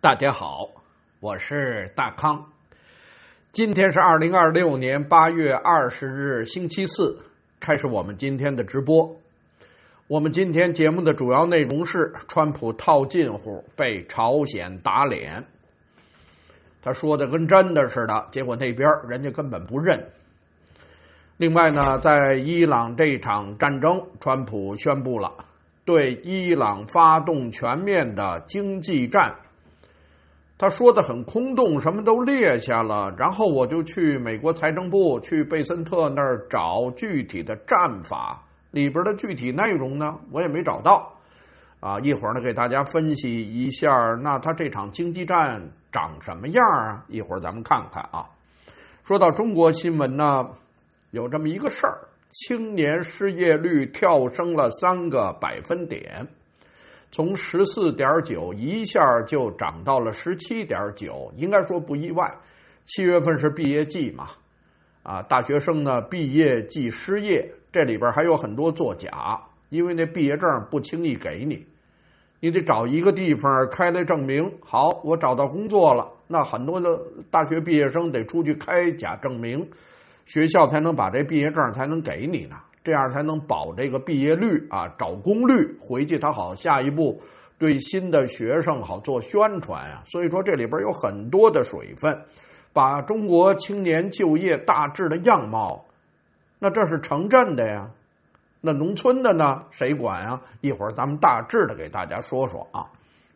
大家好，我是大康。今天是2026年8月20日星期四，开始我们今天的直播。我们今天节目的主要内容是川普套近乎被朝鲜打脸，他说的跟真的似的，结果那边人家根本不认。另外呢，在伊朗这场战争，川普宣布了对伊朗发动全面的经济战。他说的很空洞，什么都列下了，然后我就去美国财政部，去贝森特那儿找具体的战法，里边的具体内容呢，我也没找到。一会儿呢给大家分析一下，那他这场经济战长什么样啊？一会儿咱们看看啊。说到中国新闻呢，有这么一个事儿，青年失业率跳升了3个百分点。从14.9一下就涨到了17.9，应该说不意外。7月份是毕业季嘛，大学生呢毕业季失业，这里边还有很多作假，因为那毕业证不轻易给你，你得找一个地方开来证明，好，我找到工作了，那很多的大学毕业生得出去开假证明，学校才能把这毕业证才能给你呢。这样才能保这个毕业率找工率，回去他好下一步对新的学生好做宣传啊。所以说这里边有很多的水分，把中国青年就业大致的样貌，那这是城镇的呀，那农村的呢谁管啊？一会儿咱们大致的给大家说说啊。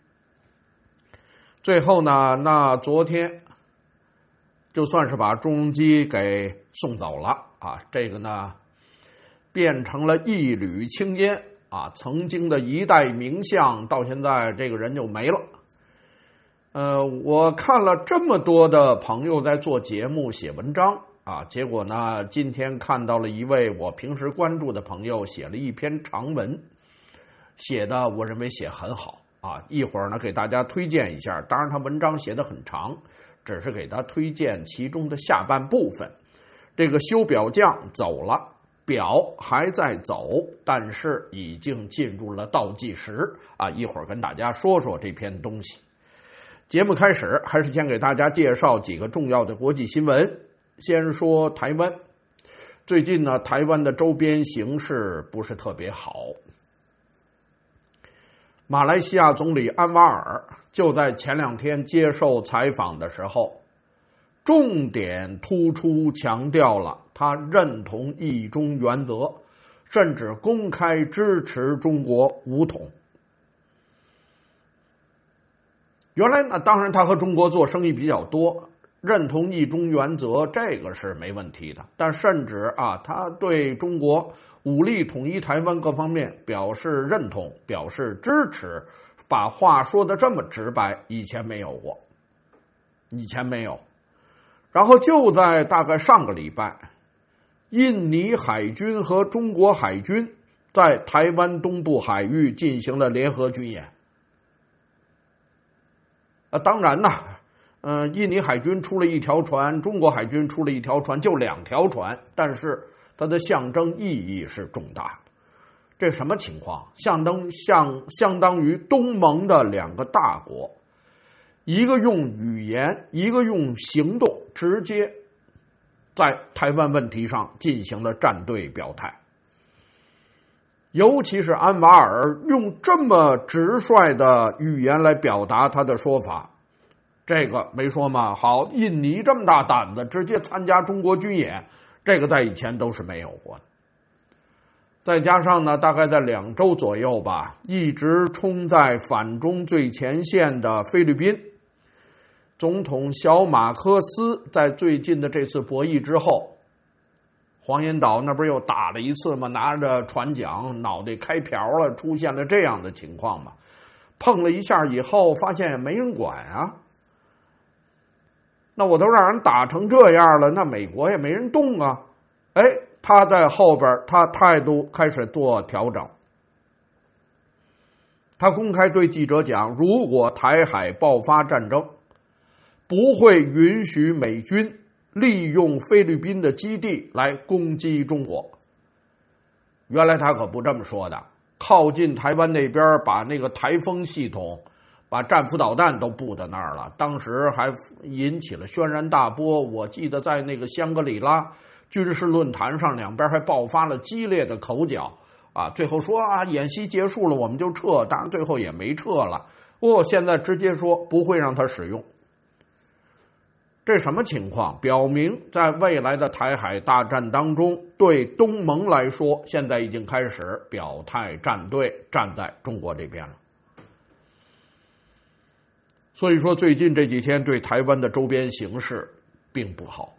最后呢，那昨天就算是把朱镕基给送走了这个呢变成了一缕青烟曾经的一代名相，到现在这个人就没了。我看了这么多的朋友在做节目写文章结果呢，今天看到了一位我平时关注的朋友写了一篇长文，写的我认为写很好一会儿呢给大家推荐一下。当然他文章写得很长，只是给他推荐其中的下半部分。这个修表匠走了，表还在走，但是已经进入了倒计时一会儿跟大家说说这篇东西。节目开始，还是先给大家介绍几个重要的国际新闻。先说台湾，最近呢，台湾的周边形势不是特别好。马来西亚总理安瓦尔就在前2天接受采访的时候，重点突出强调了他认同一中原则，甚至公开支持中国武统。原来呢，当然他和中国做生意比较多，认同一中原则这个是没问题的，但甚至他对中国武力统一台湾各方面表示认同，表示支持，把话说得这么直白，以前没有过，以前没有。然后就在大概上个礼拜，印尼海军和中国海军在台湾东部海域进行了联合军演。当然呢，印尼海军出了一条船，中国海军出了一条船，就2条船，但是它的象征意义是重大的。这什么情况？相当于东盟的2个大国，一个用语言，一个用行动，直接在台湾问题上进行了站队表态。尤其是安瓦尔用这么直率的语言来表达他的说法，这个没说嘛，好，印尼这么大胆子直接参加中国军演，这个在以前都是没有过的。再加上呢，大概在2周左右吧，一直冲在反中最前线的菲律宾总统小马科斯在最近的这次博弈之后，黄岩岛那不是又打了一次吗？拿着船桨脑袋开瓢了，出现了这样的情况嘛。碰了一下以后发现也没人管那我都让人打成这样了，那美国也没人动他在后边他态度开始做调整。他公开对记者讲，如果台海爆发战争，不会允许美军利用菲律宾的基地来攻击中国。原来他可不这么说的，靠近台湾那边把那个台风系统把战斧导弹都布到那儿了，当时还引起了轩然大波。我记得在那个香格里拉军事论坛上，两边还爆发了激烈的口角啊，最后说啊，演习结束了我们就撤，当然最后也没撤了。现在直接说不会让它使用。这什么情况？表明在未来的台海大战当中，对东盟来说，现在已经开始表态站队，站在中国这边了。所以说，最近这几天对台湾的周边形势并不好。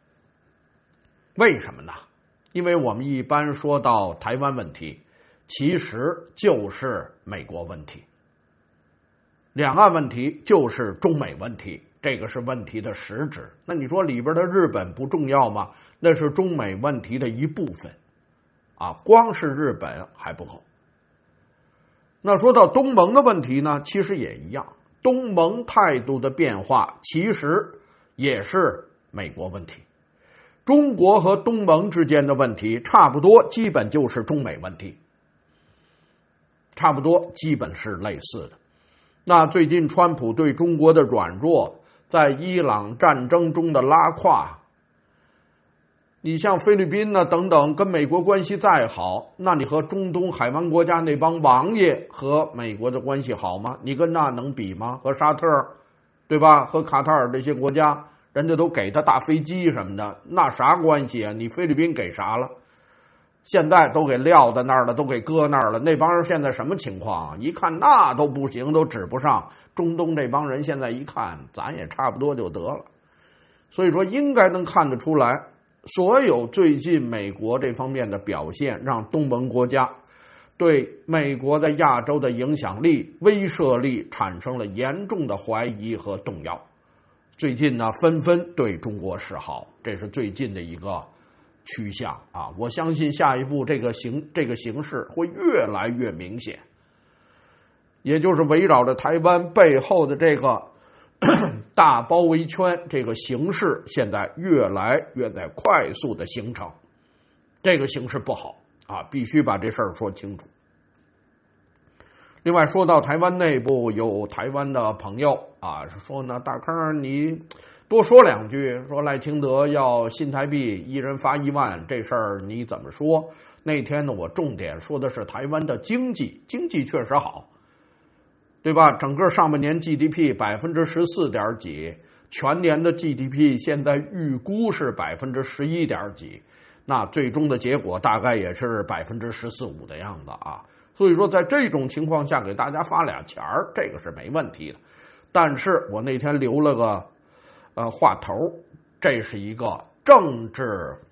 为什么呢？因为我们一般说到台湾问题，其实就是美国问题，两岸问题就是中美问题，这个是问题的实质。那你说里边的日本不重要吗？那是中美问题的一部分啊，光是日本还不够。那说到东盟的问题呢，其实也一样，东盟态度的变化其实也是美国问题。中国和东盟之间的问题差不多，基本就是中美问题，差不多基本是类似的。那最近川普对中国的软弱，在伊朗战争中的拉胯，你像菲律宾呢等等，跟美国关系再好，那你和中东海湾国家那帮王爷和美国的关系好吗？你跟那能比吗？和沙特，对吧？和卡塔尔这些国家，人家都给他大飞机什么的，那啥关系啊？你菲律宾给啥了？现在都给撂在那儿了，都给搁那儿了。那帮人现在什么情况啊？一看那都不行，都指不上。中东这帮人现在一看，咱也差不多就得了。所以说，应该能看得出来，所有最近美国这方面的表现，让东盟国家对美国在亚洲的影响力、威慑力产生了严重的怀疑和动摇。最近呢，纷纷对中国示好，这是最近的一个趋向啊！我相信下一步这个形势会越来越明显，也就是围绕着台湾背后的这个大包围圈，这个形势现在越来越在快速的形成，这个形势不好啊，必须把这事儿说清楚。另外说到台湾内部，有台湾的朋友啊说呢，大坑你多说两句，说赖清德要新台币一人发1万，这事儿你怎么说？那天呢，我重点说的是台湾的经济确实好，对吧？整个上半年 GDP 14%点几，全年的 GDP 现在预估是11%点几，那最终的结果大概也是14.5%的样子啊。所以说，在这种情况下给大家发俩钱儿，这个是没问题的。但是我那天留了个话头，这是一个政治，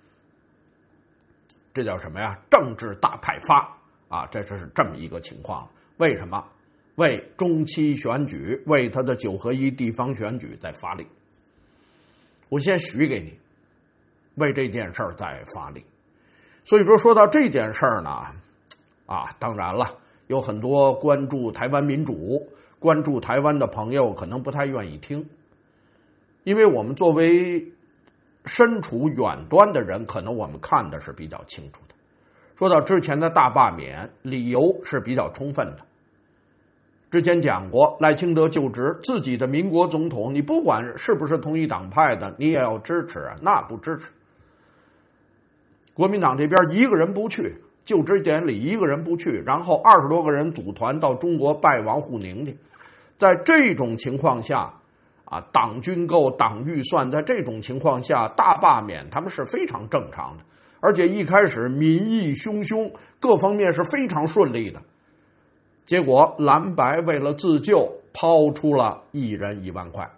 这叫什么呀？政治大派发啊，这是这么一个情况。为什么？为中期选举，为他的9合1地方选举在发力。我先许给你，为这件事儿在发力。所以说到这件事儿呢，当然了，有很多关注台湾民主、关注台湾的朋友可能不太愿意听，因为我们作为身处远端的人，可能我们看的是比较清楚的。说到之前的大罢免，理由是比较充分的。之前讲过，赖清德就职，自己的民国总统，你不管是不是同一党派的，你也要支持啊，那不支持。国民党这边一个人不去，就职典礼一个人不去，然后20多个人组团到中国拜王沪宁去。在这种情况下党军购、党预算，在这种情况下大罢免他们是非常正常的，而且一开始民意汹汹，各方面是非常顺利的。结果蓝白为了自救，抛出了1人1万块。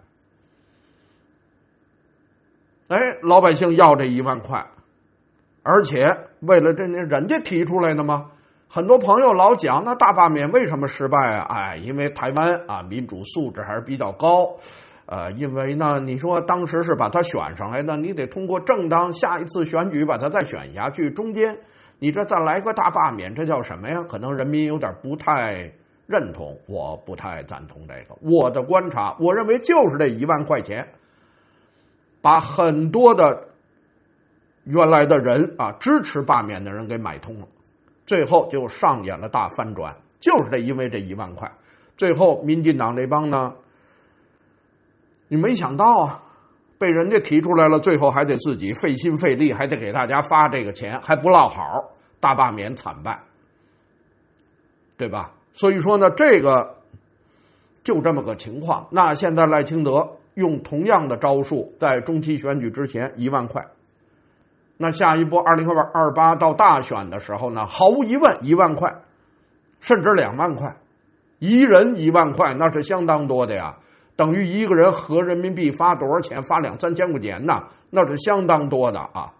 老百姓要这1万块，而且为了人家提出来的吗？很多朋友老讲，那大罢免为什么失败啊？因为台湾民主素质还是比较高。因为呢，你说当时是把他选上来的，你得通过正当下一次选举把他再选下去，中间你这再来个大罢免，这叫什么呀？可能人民有点不太认同，我不太赞同这个。我的观察，我认为就是这1万块钱，把很多的原来的人支持罢免的人给买通了，最后就上演了大翻转，就是因为这1万块。 最后民进党这帮呢，你没想到啊，被人家提出来了，最后还得自己费心费力，还得给大家发这个钱，还不落好，大罢免惨败，对吧？所以说呢，这个就这么个情况。那现在赖清德用同样的招数，在中期选举之前1万块，那下一步2028到大选的时候呢，毫无疑问1万块，甚至2万块，一人1万块，那是相当多的呀，等于一个人合人民币发多少钱？发2、3千块钱呢，那是相当多的啊。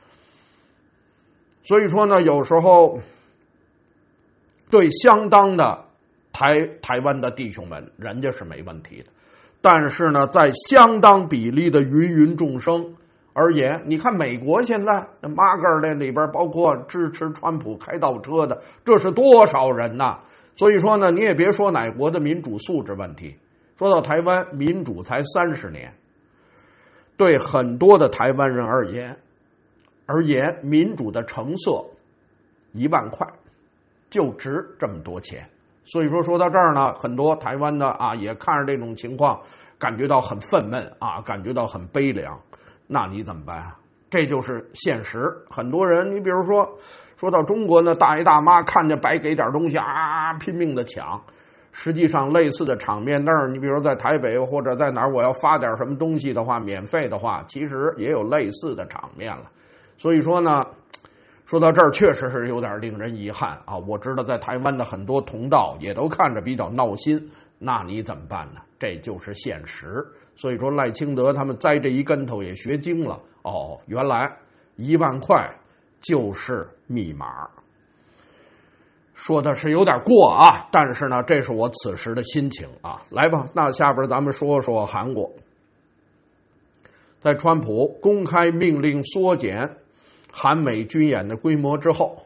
所以说呢，有时候对相当的台湾的弟兄们，人家是没问题的，但是呢，在相当比例的芸众生而言，你看美国现在马格的里边，包括支持川普开倒车的，这是多少人呐？所以说呢，你也别说哪国的民主素质问题，说到台湾民主才30年，对很多的台湾人而言，民主的成色1万块就值这么多钱。所以说到这儿呢，很多台湾的啊也看着这种情况，感觉到很愤懑啊，感觉到很悲凉。那你怎么办啊？这就是现实。很多人，你比如说到中国呢，大爷大妈看见白给点东西啊，拼命的抢。实际上类似的场面那儿，你比如说在台北或者在哪儿，我要发点什么东西的话，免费的话，其实也有类似的场面了。所以说呢，说到这儿确实是有点令人遗憾啊。我知道在台湾的很多同道也都看着比较闹心，那你怎么办呢？这就是现实。所以说赖清德他们栽这一跟头也学精了，哦，原来1万块就是密码。说的是有点过啊，但是呢，这是我此时的心情啊。来吧，那下边咱们说说韩国。在川普公开命令缩减韩美军演的规模之后，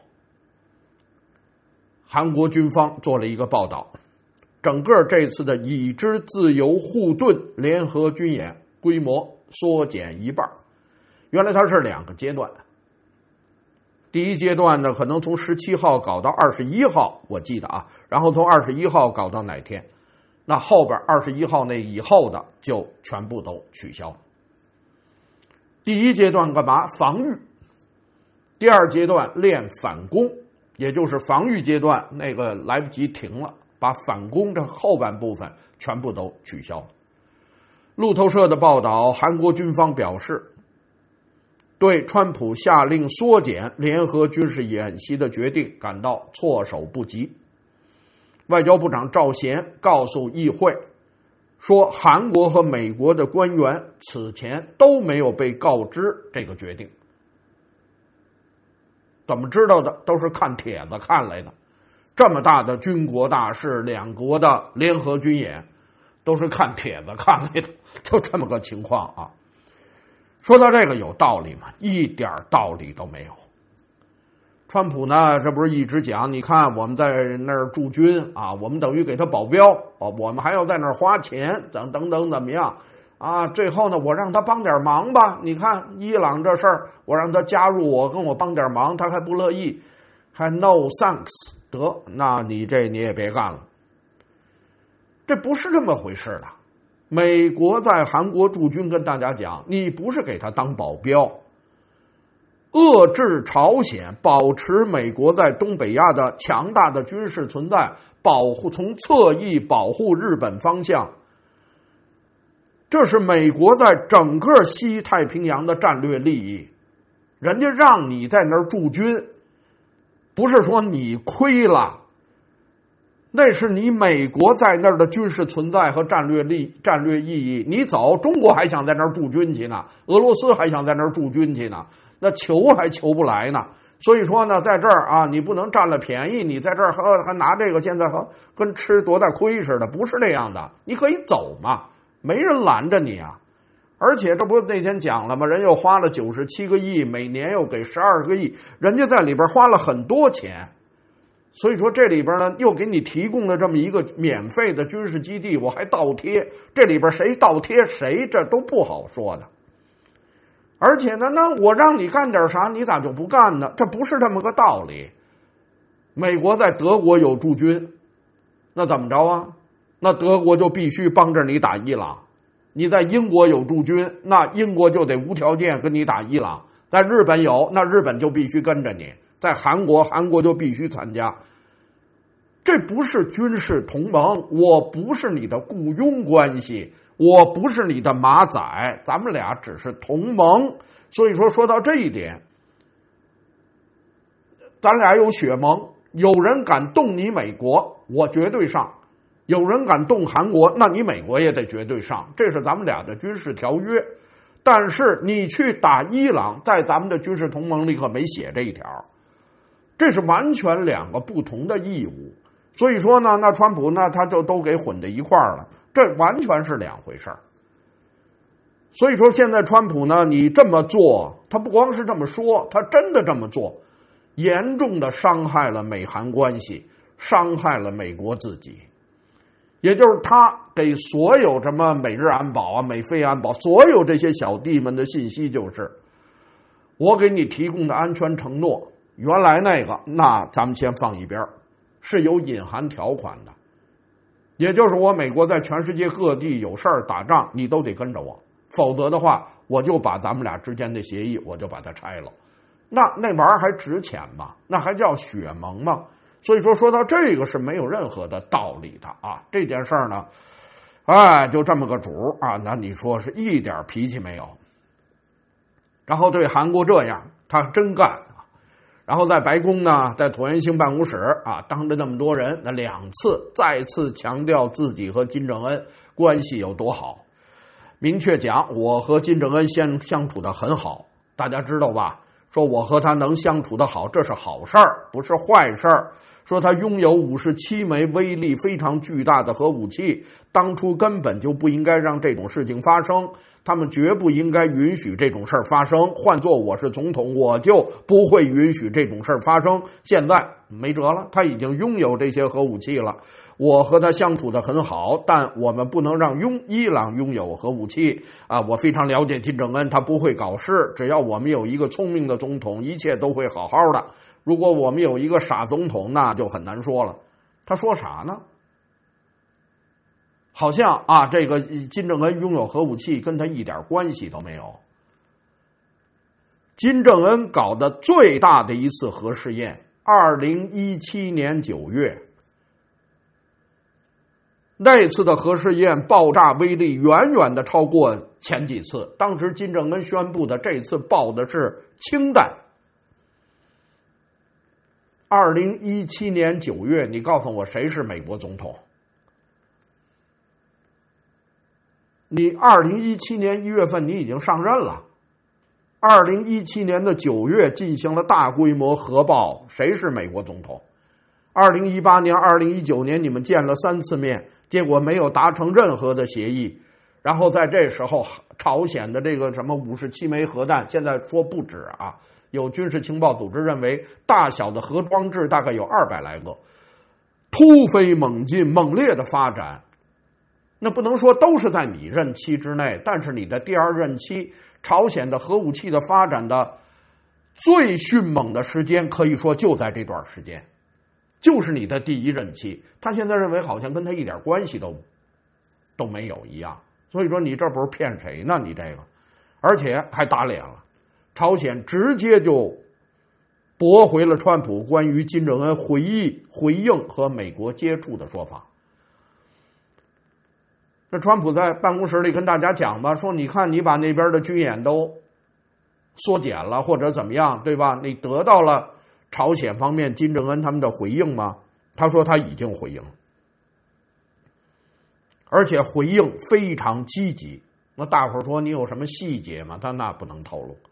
韩国军方做了一个报道，整个这次的已知自由护盾联合军演规模缩减一半。原来它是2个阶段，第一阶段呢，可能从17号搞到21号，我记得啊，然后从21号搞到哪天，那后边21号那以后的就全部都取消。第一阶段干嘛？防御。第二阶段练反攻，也就是防御阶段那个来不及停了，把反攻这后半部分全部都取消。路透社的报道，韩国军方表示，对川普下令缩减联合军事演习的决定感到措手不及。外交部长赵贤告诉议会说，韩国和美国的官员此前都没有被告知这个决定。怎么知道的？都是看帖子看来的。这么大的军国大事，2国的联合军演，都是看帖子看来的，就这么个情况啊。说到这个有道理吗？一点道理都没有。川普呢，这不是一直讲，你看我们在那儿驻军啊，我们等于给他保镖啊，我们还要在那儿花钱，等等怎么样啊？最后呢，我让他帮点忙吧。你看伊朗这事儿，我让他加入我，跟我帮点忙，他还不乐意，还 no thanks。得，那你也别干了。这不是这么回事的。美国在韩国驻军，跟大家讲，你不是给他当保镖，遏制朝鲜，保持美国在东北亚的强大的军事存在，从侧翼保护日本方向，这是美国在整个西太平洋的战略利益。人家让你在那儿驻军，不是说你亏了，那是你美国在那儿的军事存在和战略意义。你走，中国还想在那儿驻军去呢，俄罗斯还想在那儿驻军去呢，那求还求不来呢。所以说呢，在这儿啊，你不能占了便宜，你在这儿还拿这个，现在跟吃多大亏似的，不是这样的。你可以走嘛，没人拦着你啊。而且这不是那天讲了吗？人又花了97个亿，每年又给12个亿，人家在里边花了很多钱。所以说这里边呢，又给你提供了这么一个免费的军事基地，我还倒贴，这里边谁倒贴谁，这都不好说的。而且呢，那我让你干点啥，你咋就不干呢？这不是这么个道理。美国在德国有驻军，那怎么着啊？ 那德国就必须帮着你打伊朗；你在英国有驻军，那英国就得无条件跟你打伊朗；在日本有，那日本就必须跟着你；在韩国，韩国就必须参加。这不是军事同盟，我不是你的雇佣关系，我不是你的马仔，咱们俩只是同盟。所以说到这一点，咱俩有血盟，有人敢动你美国，我绝对上；有人敢动韩国，那你美国也得绝对上。这是咱们俩的军事条约。但是你去打伊朗，在咱们的军事同盟里可没写这一条，这是完全两个不同的义务。所以说呢，那川普那他就都给混在一块儿了，这完全是两回事儿。所以说现在川普呢，你这么做，他不光是这么说，他真的这么做，严重的伤害了美韩关系，伤害了美国自己。也就是他给所有什么美日安保啊、美菲安保，所有这些小弟们的信息就是，我给你提供的安全承诺，原来那个，那咱们先放一边，是有隐含条款的。也就是我美国在全世界各地有事儿打仗，你都得跟着我，否则的话，我就把咱们俩之间的协议，我就把它拆了。那玩意儿还值钱吗？那还叫血盟吗？所以说到这个是没有任何的道理的啊！这件事儿呢，就这么个主啊，那你说是一点脾气没有。然后对韩国这样，他真干啊！然后在白宫呢，在椭圆形办公室啊，当着那么多人，那2次再次强调自己和金正恩关系有多好，明确讲我和金正恩相处的很好，大家知道吧？说我和他能相处的好，这是好事儿，不是坏事儿。说他拥有57枚威力非常巨大的核武器，当初根本就不应该让这种事情发生，他们绝不应该允许这种事儿发生。换做我是总统，我就不会允许这种事儿发生。现在没辙了，他已经拥有这些核武器了。我和他相处的很好，但我们不能让伊朗拥有核武器啊！我非常了解金正恩，他不会搞事，只要我们有一个聪明的总统，一切都会好好的。如果我们有一个傻总统，那就很难说了。他说啥呢？好像这个金正恩拥有核武器跟他一点关系都没有。金正恩搞的最大的一次核试验，2017年9月。那次的核试验爆炸威力远远的超过前几次，当时金正恩宣布的这次爆的是氢弹。2017年9月，你告诉我谁是美国总统？你2017年1月份你已经上任了，2017年的9月进行了大规模核爆，谁是美国总统？2018年、2019年你们见了3次面，结果没有达成任何的协议。然后在这时候，朝鲜的这个什么57枚核弹，现在说不止啊，有军事情报组织认为大小的核装置大概有200来个，突飞猛进、猛烈的发展。那不能说都是在你任期之内，但是你的第2任期，朝鲜的核武器的发展的最迅猛的时间，可以说就在这段时间，就是你的第1任期。他现在认为好像跟他一点关系都没有一样，所以说你这不是骗谁呢？你这个，而且还打脸了，朝鲜直接就驳回了川普关于金正恩回应和美国接触的说法。这川普在办公室里跟大家讲吧，说你看你把那边的军演都缩减了或者怎么样，对吧？你得到了朝鲜方面金正恩他们的回应吗？他说他已经回应了，而且回应非常积极。那大伙儿说你有什么细节吗？他那不能透露。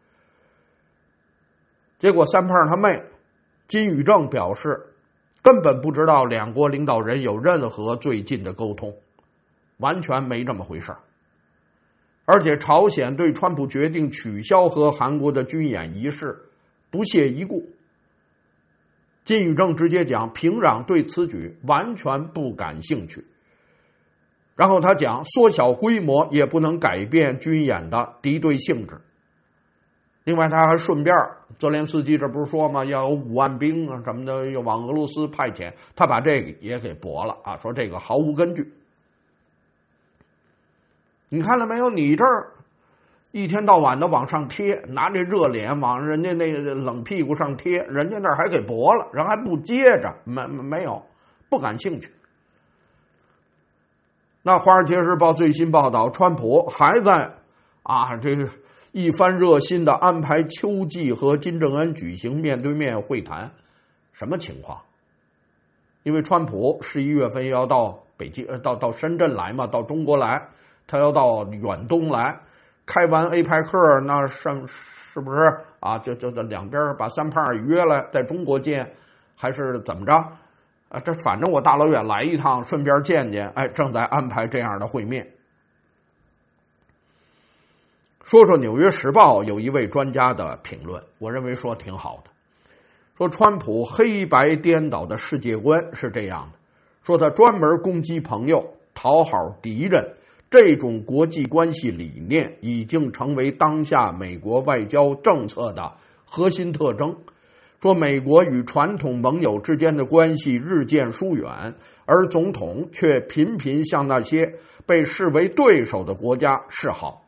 结果三胖他妹金宇正表示，根本不知道2国领导人有任何最近的沟通，完全没这么回事。而且朝鲜对川普决定取消和韩国的军演仪式不屑一顾。金宇正直接讲，平壤对此举完全不感兴趣。然后他讲，缩小规模也不能改变军演的敌对性质。另外他还顺便，泽连斯基这不是说吗，要有5万兵啊什么的，又往俄罗斯派遣，他把这个也给驳了啊，说这个毫无根据。 你看了没有？你这儿一天到晚的往上贴，拿这热脸往人家那个冷屁股上贴，人家那儿还给驳了，人还不接着，没有，不感兴趣。那《华尔街日报》最新报道，川普还在这个一番热心的安排秋季和金正恩举行面对面会谈，什么情况？因为川普11月份要到北京，到深圳来嘛，到中国来，他要到远东来，开完 APEC， 那是不是就两边把三胖约来，在中国见，还是怎么着？这反正我大老远来一趟，顺便见见，正在安排这样的会面。说说《纽约时报》有一位专家的评论，我认为说挺好的。说川普黑白颠倒的世界观是这样的，说他专门攻击朋友，讨好敌人，这种国际关系理念已经成为当下美国外交政策的核心特征。说美国与传统盟友之间的关系日渐疏远，而总统却频频向那些被视为对手的国家示好。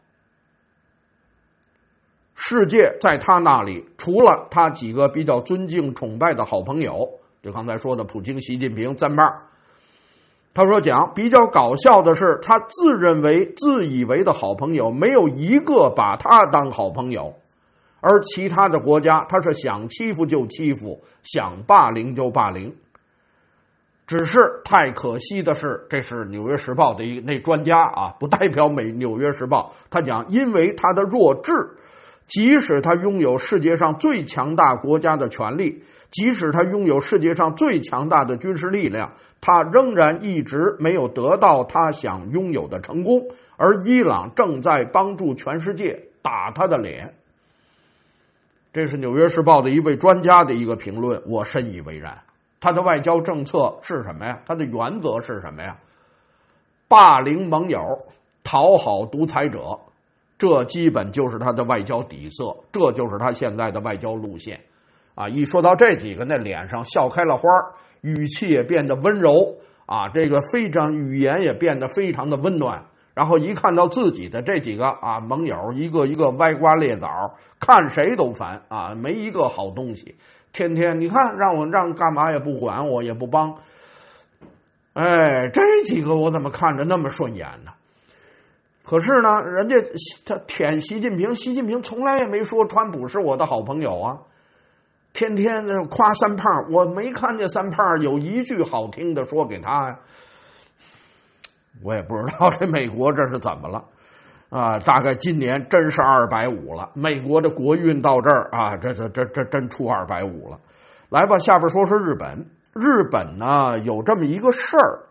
世界在他那里，除了他几个比较尊敬崇拜的好朋友，就刚才说的普京、习近平、三胖，他说讲比较搞笑的是，他自以为的好朋友没有一个把他当好朋友，而其他的国家他是想欺负就欺负，想霸凌就霸凌。只是太可惜的是，这是《纽约时报》的那专家不代表《纽约时报》，他讲因为他的弱智，即使他拥有世界上最强大国家的权力，即使他拥有世界上最强大的军事力量，他仍然一直没有得到他想拥有的成功，而伊朗正在帮助全世界打他的脸。这是《纽约时报》的一位专家的一个评论，我深以为然。他的外交政策是什么呀？他的原则是什么呀？霸凌盟友，讨好独裁者，这基本就是他的外交底色，这就是他现在的外交路线。一说到这几个，那脸上笑开了花，语气也变得温柔这个语言也变得非常的温暖。然后一看到自己的这几个盟友，一个一个歪瓜裂枣，看谁都烦没一个好东西。天天你看让干嘛也不管我，也不帮。这几个我怎么看着那么顺眼呢？可是呢，人家他舔习近平，习近平从来也没说川普是我的好朋友天天夸三胖，我没看见三胖有一句好听的说给他呀。我也不知道这美国这是怎么了大概今年真是250了，美国的国运到这儿这真出250了。来吧，下边说说日本。日本呢有这么一个事儿，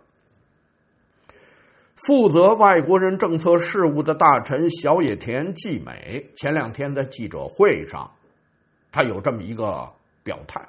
负责外国人政策事务的大臣小野田纪美前2天在记者会上，他有这么一个表态。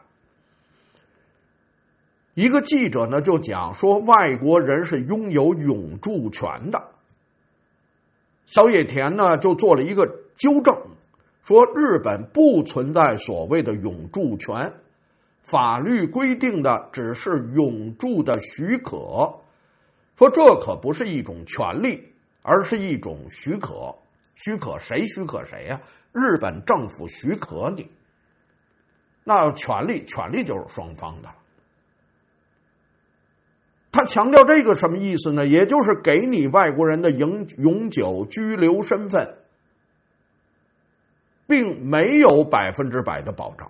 一个记者呢就讲说，外国人是拥有永住权的。小野田呢就做了一个纠正，说日本不存在所谓的永住权，法律规定的只是永住的许可，说这可不是一种权利，而是一种许可。许可谁许可谁呀？日本政府许可你，那权利就是双方的。他强调这个什么意思呢？也就是给你外国人的永久居留身份，并没有100%的保障。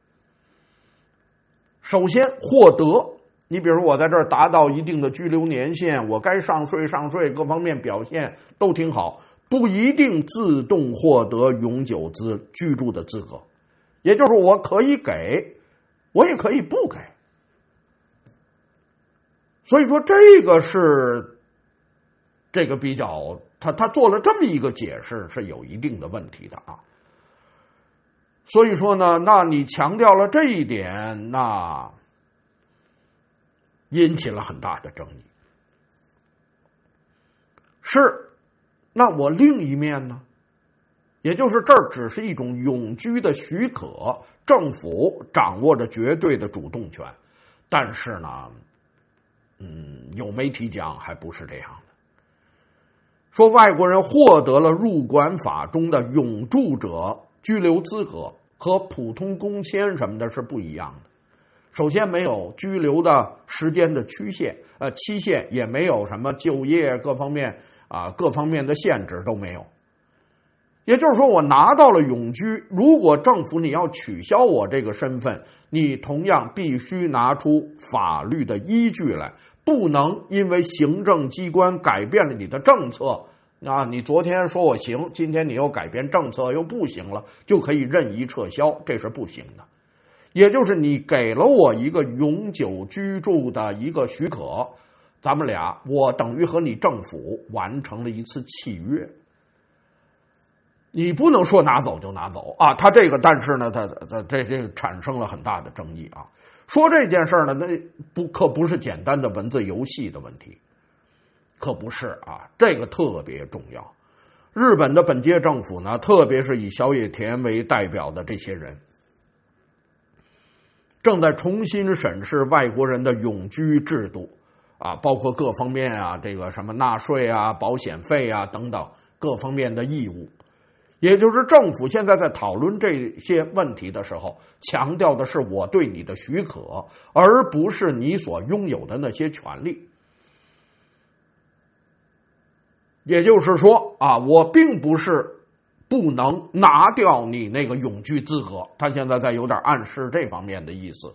首先获得，你比如我在这儿达到一定的居留年限，我该上税，各方面表现都挺好，不一定自动获得永久居住的资格。也就是我可以给，我也可以不给。所以说这个是这个比较，他做了这么一个解释是有一定的问题的所以说呢，那你强调了这一点，那引起了很大的争议。是，那我另一面呢？也就是这儿只是一种永居的许可，政府掌握着绝对的主动权。但是呢，有媒体讲还不是这样的。 说外国人获得了入管法中的永住者居留资格，和普通工签什么的是不一样的。首先没有居留的时间的期限，也没有什么就业各方面的限制都没有。也就是说，我拿到了永居，如果政府你要取消我这个身份，你同样必须拿出法律的依据来，不能因为行政机关改变了你的政策，你昨天说我行，今天你又改变政策又不行了，就可以任意撤销，这是不行的。也就是你给了我一个永久居住的一个许可，咱们俩我等于和你政府完成了一次契约。你不能说拿走就拿走啊！他这个，但是呢，他这产生了很大的争议啊。说这件事呢，可不是简单的文字游戏的问题，可不是啊，这个特别重要。日本的本届政府呢，特别是以小野田为代表的这些人，正在重新审视外国人的永居制度啊，包括各方面啊，这个什么纳税啊、保险费啊等等各方面的义务。也就是政府现在在讨论这些问题的时候，强调的是我对你的许可，而不是你所拥有的那些权利。也就是说啊，我并不是不能拿掉你那个永居资格，他现在在有点暗示这方面的意思。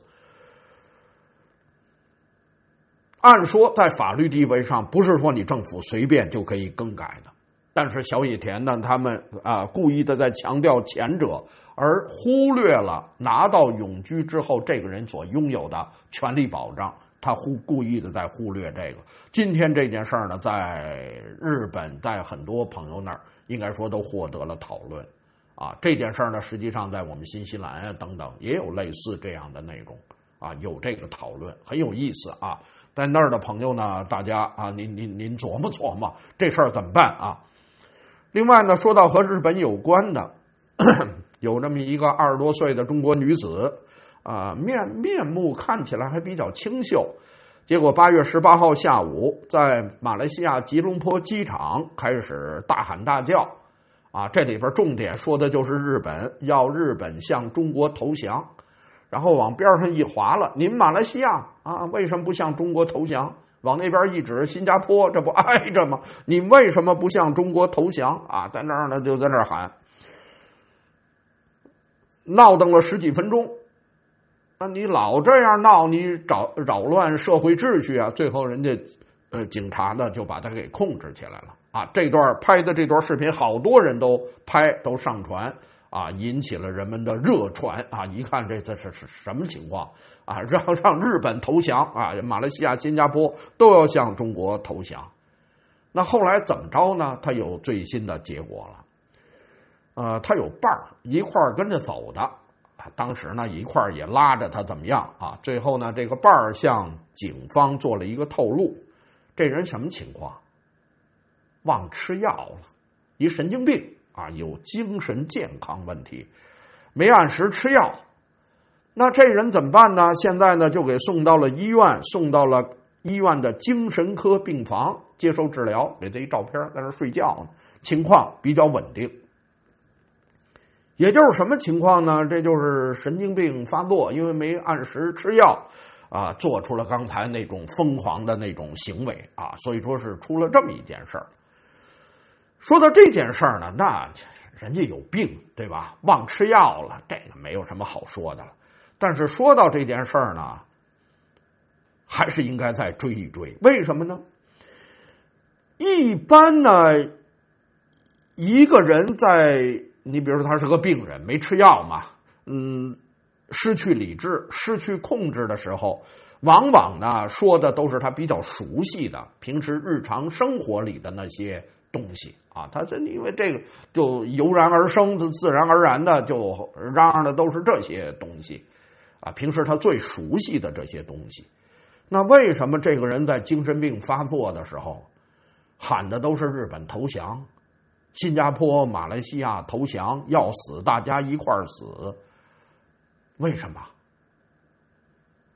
按说在法律地位上，不是说你政府随便就可以更改的。但是小野田呢，他们故意的在强调前者，而忽略了拿到永居之后这个人所拥有的权利保障，他故意的在忽略这个。今天这件事呢，在日本，在很多朋友那儿，应该说都获得了讨论啊。这件事呢，实际上在我们新西兰等等也有类似这样的内容啊，有这个讨论，很有意思啊。在那儿的朋友呢，大家啊，您琢磨琢磨这事儿怎么办啊？另外呢，说到和日本有关的，有这么一个20多岁的中国女子，面目看起来还比较清秀，结果8月18号下午，在马来西亚吉隆坡机场开始大喊大叫，这里边重点说的就是日本，要日本向中国投降，然后往边上一划了，您马来西亚为什么不向中国投降？往那边一指，新加坡这不挨着吗？你为什么不向中国投降啊？在那儿呢，就在那儿喊，闹腾了10几分钟。你老这样闹，你扰乱社会秩序啊！最后人家警察呢就把他给控制起来了啊！这段拍的这段视频，好多人都拍都上传啊，引起了人们的热传啊！一看这是什么情况？让日本投降啊，马来西亚、新加坡都要向中国投降。那后来怎么着呢？他有最新的结果了。他有伴儿一块儿跟着走的，当时呢一块儿也拉着他怎么样啊？最后呢，这个伴儿向警方做了一个透露，这人什么情况？忘吃药了，一神经病啊，有精神健康问题，没按时吃药。那这人怎么办呢？现在呢就给送到了医院，送到了医院的精神科病房接受治疗，给他一照片，在那睡觉呢，情况比较稳定。也就是什么情况呢？这就是神经病发作，因为没按时吃药做出了刚才那种疯狂的那种行为所以说是出了这么一件事儿。说到这件事儿呢，那人家有病对吧？忘吃药了，这个没有什么好说的了。但是说到这件事儿呢，还是应该再追一追。为什么呢？一般呢，一个人你比如说他是个病人，没吃药嘛，失去理智、失去控制的时候，往往呢说的都是他比较熟悉的、平时日常生活里的那些东西他这因为这个就油然而生，自然而然的就嚷的都是这些东西。平时他最熟悉的这些东西，那为什么这个人在精神病发作的时候喊的都是日本投降、新加坡、马来西亚投降，要死大家一块儿死？为什么？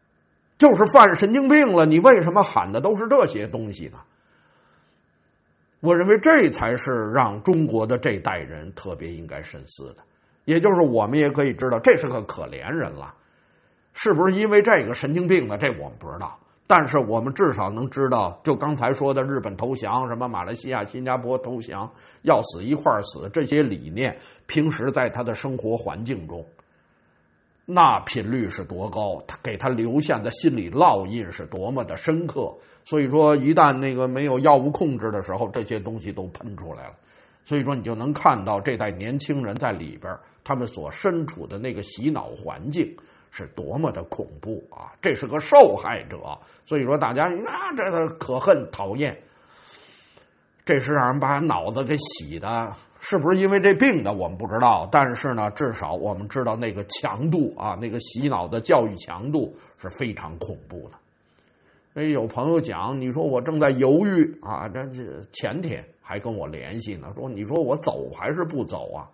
就是犯神经病了，你为什么喊的都是这些东西呢？ 我认为这才是让中国的这代人特别应该深思的。也就是我们也可以知道，这是个可怜人了。是不是因为这个神经病呢？这我们不知道。但是我们至少能知道，就刚才说的日本投降，什么马来西亚、新加坡投降，要死一块死，这些理念，平时在他的生活环境中，那频率是多高，他给他留下的心理烙印是多么的深刻。所以说，一旦那个没有药物控制的时候，这些东西都喷出来了。所以说，你就能看到这代年轻人在里边，他们所身处的那个洗脑环境是多么的恐怖啊！这是个受害者，所以说大家这个可恨讨厌，这是让人把脑子给洗的，是不是因为这病的我们不知道，但是呢，至少我们知道那个强度啊，那个洗脑的教育强度是非常恐怖的。所以有朋友讲，你说我正在犹豫啊，这前天还跟我联系呢，说你说我走还是不走啊？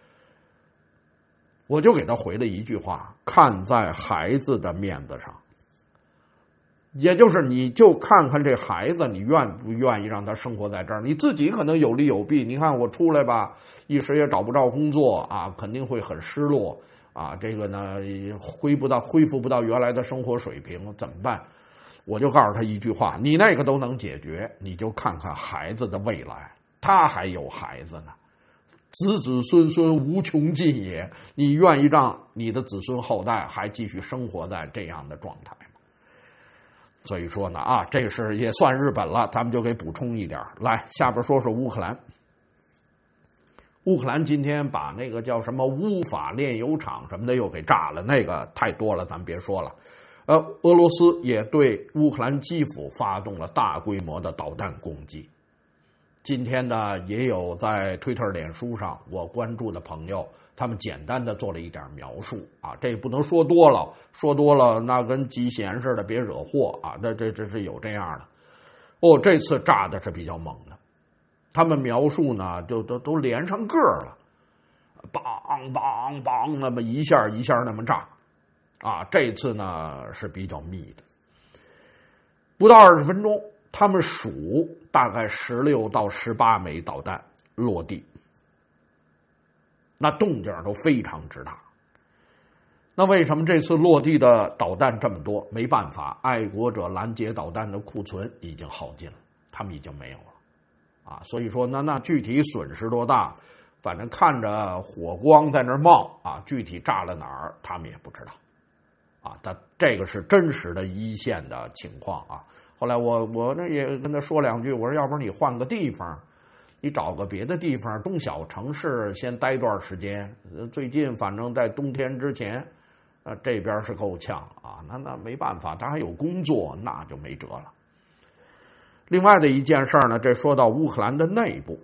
我就给他回了一句话：看在孩子的面子上，也就是你就看看这孩子，你愿不愿意让他生活在这儿？你自己可能有利有弊。你看我出来吧，一时也找不着工作啊，肯定会很失落啊。这个呢，恢复不到原来的生活水平，怎么办？我就告诉他一句话：你那个都能解决，你就看看孩子的未来，他还有孩子呢。子子孙孙无穷尽也，你愿意让你的子孙后代还继续生活在这样的状态吗？所以说呢，这是也算日本了，咱们就给补充一点。来，下边说说乌克兰。乌克兰今天把那个叫什么乌法炼油厂什么的又给炸了，那个太多了，咱们别说了。俄罗斯也对乌克兰基辅发动了大规模的导弹攻击。今天呢，也有在推特、脸书上我关注的朋友，他们简单的做了一点描述啊，这不能说多了，说多了那跟鸡弦似的，别惹祸啊。这是有这样的。这次炸的是比较猛的，他们描述呢，就都连上个了，梆梆梆，那么一下一下那么炸啊。这次呢是比较密的，不到20分钟。他们数大概16到18枚导弹落地，那动静都非常之大。那为什么这次落地的导弹这么多？没办法，爱国者拦截导弹的库存已经耗尽了，他们已经没有了所以说那具体损失多大，反正看着火光在那冒具体炸了哪儿他们也不知道但这个是真实的一线的情况后来我呢也跟他说两句，我说要不然你换个地方，你找个别的地方，中小城市先待段时间。最近反正在冬天之前，这边是够呛那没办法，他还有工作，那就没辙了。另外的一件事呢，这说到乌克兰的内部，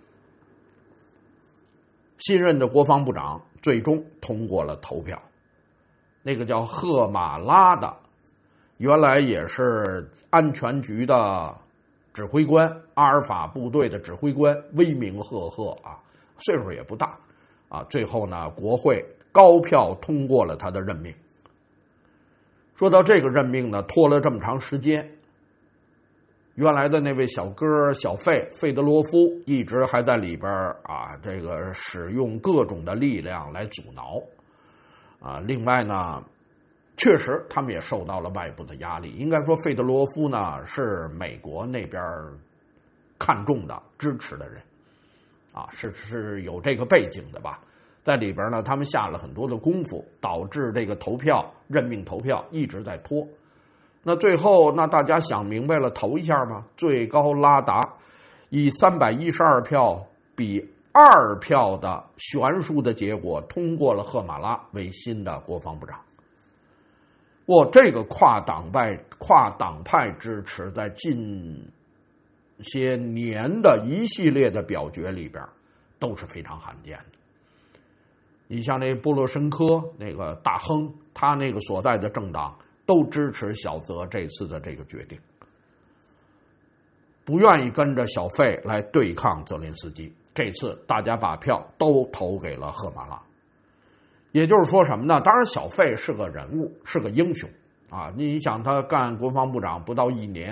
新任的国防部长最终通过了投票，那个叫赫马拉的。原来也是安全局的指挥官，阿尔法部队的指挥官，威名赫赫岁数也不大最后呢，国会高票通过了他的任命。说到这个任命呢，拖了这么长时间，原来的那位小哥小费德罗夫一直还在里边这个使用各种的力量来阻挠另外呢，确实他们也受到了外部的压力。应该说费德罗夫呢是美国那边看重的支持的人是有这个背景的吧。在里边呢，他们下了很多的功夫，导致这个任命投票一直在拖。那最后那大家想明白了，投一下吧，最高拉达以312票比2票的悬殊的结果通过了赫马拉为新的国防部长。这个跨党派支持在近些年的一系列的表决里边都是非常罕见的。你像那波罗申科那个大亨，他那个所在的政党都支持小泽这次的这个决定，不愿意跟着小费来对抗泽连斯基。这次大家把票都投给了赫马拉。也就是说什么呢？当然小费是个人物，是个英雄你想他干国防部长不到1年，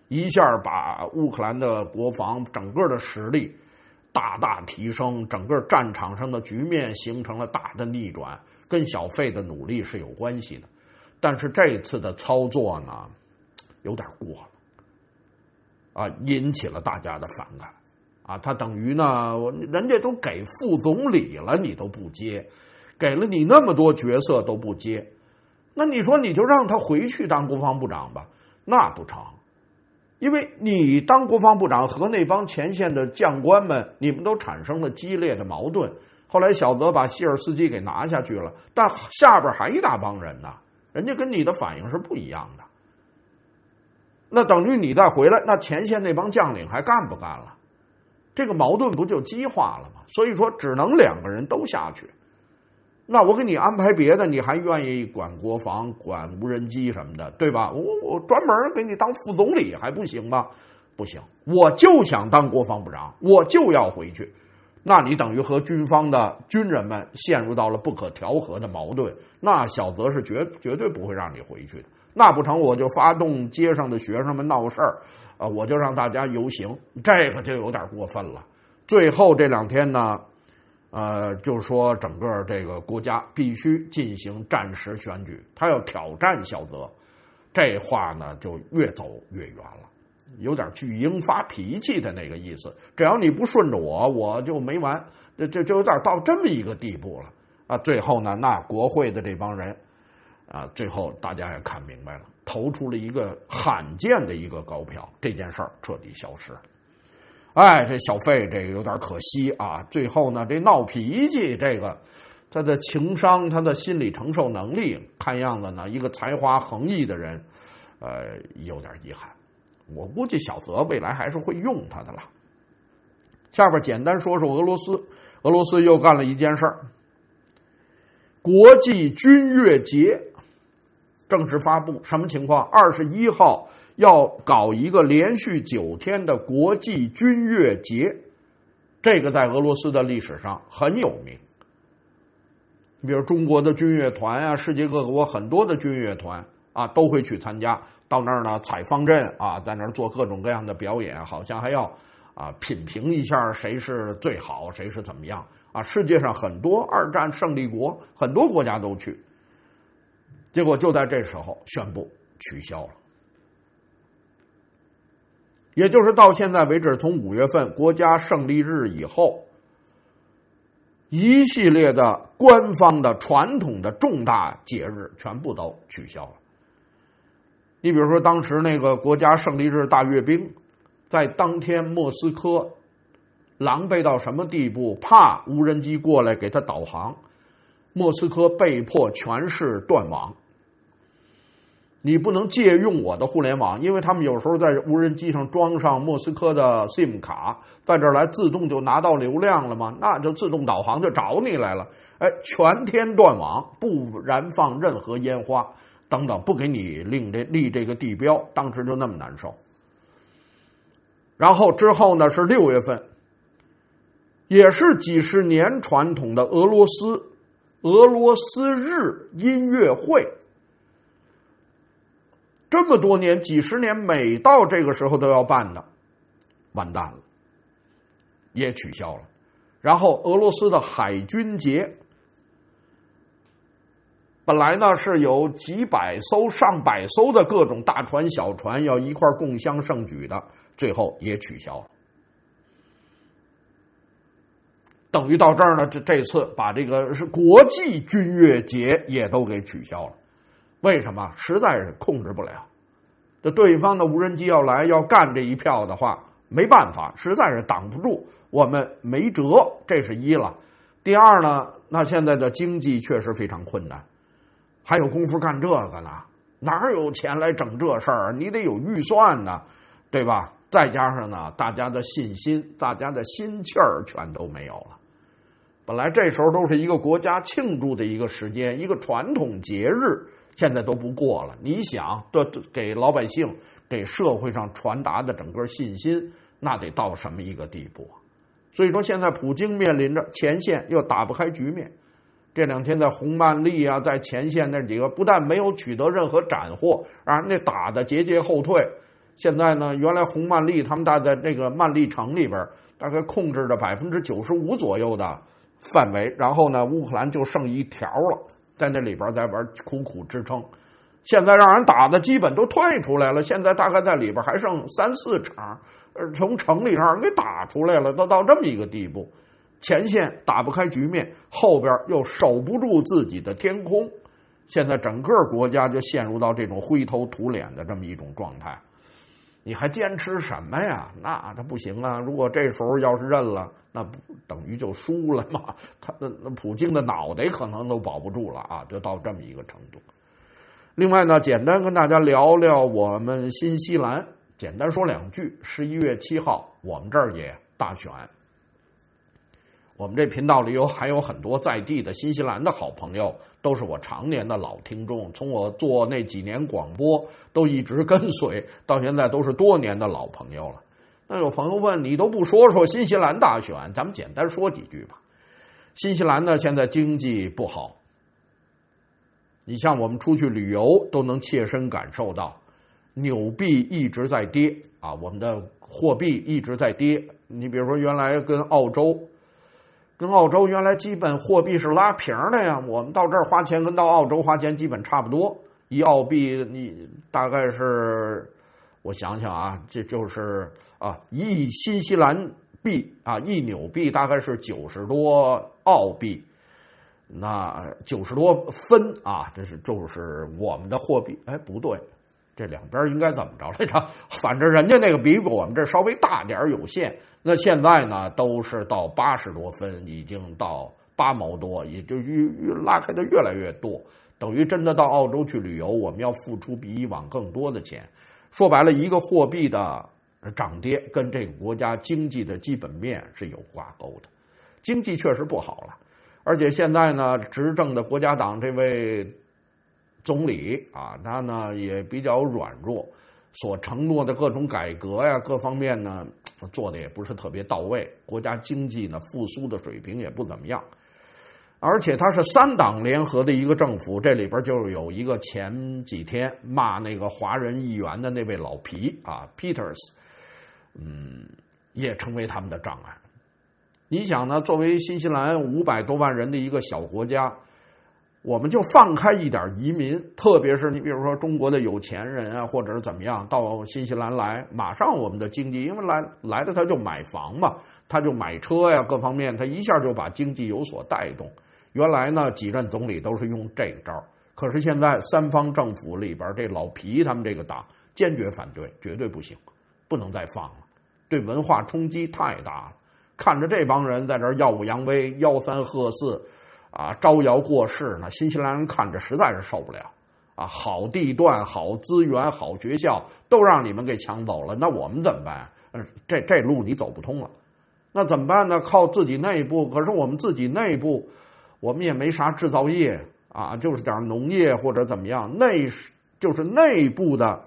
一下把乌克兰的国防整个的实力大大提升，整个战场上的局面形成了大的逆转，跟小费的努力是有关系的。但是这次的操作呢，有点过了，引起了大家的反感。他等于呢，人家都给副总理了，你都不接，给了你那么多角色都不接，那你说你就让他回去当国防部长吧？那不成，因为你当国防部长和那帮前线的将官们，你们都产生了激烈的矛盾。后来小泽把希尔斯基给拿下去了，但下边还一大帮人呢，人家跟你的反应是不一样的。那等于你再回来，那前线那帮将领还干不干了？这个矛盾不就激化了吗？所以说只能两个人都下去。那我给你安排别的，你还愿意管国防、管无人机什么的，对吧？我专门给你当副总理还不行吗？不行，我就想当国防部长，我就要回去。那你等于和军方的军人们陷入到了不可调和的矛盾。那小泽是绝对不会让你回去的。那不成，我就发动街上的学生们闹事儿。我就让大家游行，这个就有点过分了。最后这2天呢，就说整个这个国家必须进行战时选举，他要挑战小泽，这话呢就越走越远了，有点巨婴发脾气的那个意思。只要你不顺着我就没完，就有点到这么一个地步了。最后呢，那国会的这帮人。最后大家也看明白了，投出了一个罕见的一个高票，这件事儿彻底消失。这小费这个有点可惜啊。最后呢，这闹脾气，这个他的情商、他的心理承受能力，看样子呢，一个才华横溢的人，有点遗憾。我估计小泽未来还是会用他的了。下边简单说说俄罗斯，俄罗斯又干了一件事儿，国际军乐节。正式发布，什么情况？21号要搞一个连续9天的国际军乐节，这个在俄罗斯的历史上很有名。比如中国的军乐团啊，世界各国很多的军乐团都会去参加，到那儿呢踩方阵在那儿做各种各样的表演，好像还要品评一下谁是最好，谁是怎么样世界上很多2战胜利国，很多国家都去。结果就在这时候宣布取消了，也就是到现在为止，从5月份国家胜利日以后，一系列的官方的传统的重大节日全部都取消了。你比如说当时那个国家胜利日大阅兵，在当天莫斯科狼狈到什么地步，怕无人机过来给他导航，莫斯科被迫全市断网。你不能借用我的互联网，因为他们有时候在无人机上装上莫斯科的 SIM 卡，在这儿来自动就拿到流量了嘛，那就自动导航就找你来了。全天断网，不燃放任何烟花等等，不给你立这个地标，当时就那么难受。然后之后呢是6月份，也是几十年传统的俄罗斯日音乐会。这么多年几十年，每到这个时候都要办的，完蛋了，也取消了。然后俄罗斯的海军节，本来呢是有几百艘上百艘的各种大船小船要一块共襄盛举的，最后也取消了。等于到这儿呢，这次把这个是国际军乐节也都给取消了。为什么？实在是控制不了。这对方的无人机要来要干这一票的话，没办法，实在是挡不住，我们没辙，这是一了。第二呢，那现在的经济确实非常困难，还有功夫干这个呢？哪有钱来整这事儿？你得有预算呢，对吧？再加上呢，大家的信心、大家的心气儿全都没有了。本来这时候都是一个国家庆祝的一个时间，一个传统节日，现在都不过了。你想，给老百姓、给社会上传达的整个信心，那得到什么一个地步？所以说，现在普京面临着前线又打不开局面。这2天在红曼利啊，在前线那几个不但没有取得任何斩获，而那打的节节后退。 现在呢，原来红曼利他们大在这个曼利城里边，大概控制着95%左右的范围，然后呢，乌克兰就剩一条了，在那里边在玩苦苦支撑。现在让人打的基本都退出来了，现在大概在里边还剩3、4场，从城里让人给打出来了，都到这么一个地步。前线打不开局面，后边又守不住自己的天空，现在整个国家就陷入到这种灰头土脸的这么一种状态。你还坚持什么呀？那他不行啊！如果这时候要是认了，那不等于就输了嘛？那普京的脑袋可能都保不住了啊！就到这么一个程度。另外呢，简单跟大家聊聊我们新西兰，简单说2句。11月7号，我们这儿也大选。我们这频道里还有很多在地的新西兰的好朋友，都是我常年的老听众，从我做那几年广播都一直跟随，到现在都是多年的老朋友了。那有朋友问，你都不说说新西兰大选，咱们简单说几句吧。新西兰呢，现在经济不好，你像我们出去旅游都能切身感受到，纽币一直在跌啊，我们的货币一直在跌。你比如说原来跟澳洲原来基本货币是拉平的呀，我们到这儿花钱跟到澳洲花钱基本差不多，一澳币你大概是，我想想啊，这就是一新西兰币啊，一纽币大概是90多澳币。那90多分啊，就是我们的货币。哎，不对，这两边应该怎么着来着？反正人家那个比我们这稍微大点有限。那现在呢，都是到80多分，已经到8毛多，也就拉开的越来越多。等于真的到澳洲去旅游，我们要付出比以往更多的钱。说白了，一个货币的涨跌跟这个国家经济的基本面是有挂钩的，经济确实不好了。而且现在呢，执政的国家党这位总理啊，他呢也比较软弱，所承诺的各种改革呀，各方面呢做的也不是特别到位，国家经济呢复苏的水平也不怎么样。而且他是3党联合的一个政府，这里边就有一个前几天骂那个华人议员的那位老皮啊 Peters， 也成为他们的障碍。你想呢，作为新西兰500多万人的一个小国家，我们就放开一点移民，特别是你比如说中国的有钱人啊，或者是怎么样到新西兰来，马上我们的经济，因为来的他就买房嘛，他就买车呀，各方面他一下就把经济有所带动。原来呢几任总理都是用这招，可是现在3方政府里边这老皮他们这个党坚决反对，绝对不行，不能再放了，对文化冲击太大了。看着这帮人在这耀武扬威、吆三喝四啊，招摇过市呢，新西兰人看着实在是受不了啊！好地段、好资源、好学校都让你们给抢走了，那我们怎么办？这路你走不通了，那怎么办呢？靠自己内部，可是我们自己内部，我们也没啥制造业啊，就是点农业或者怎么样，就是内部的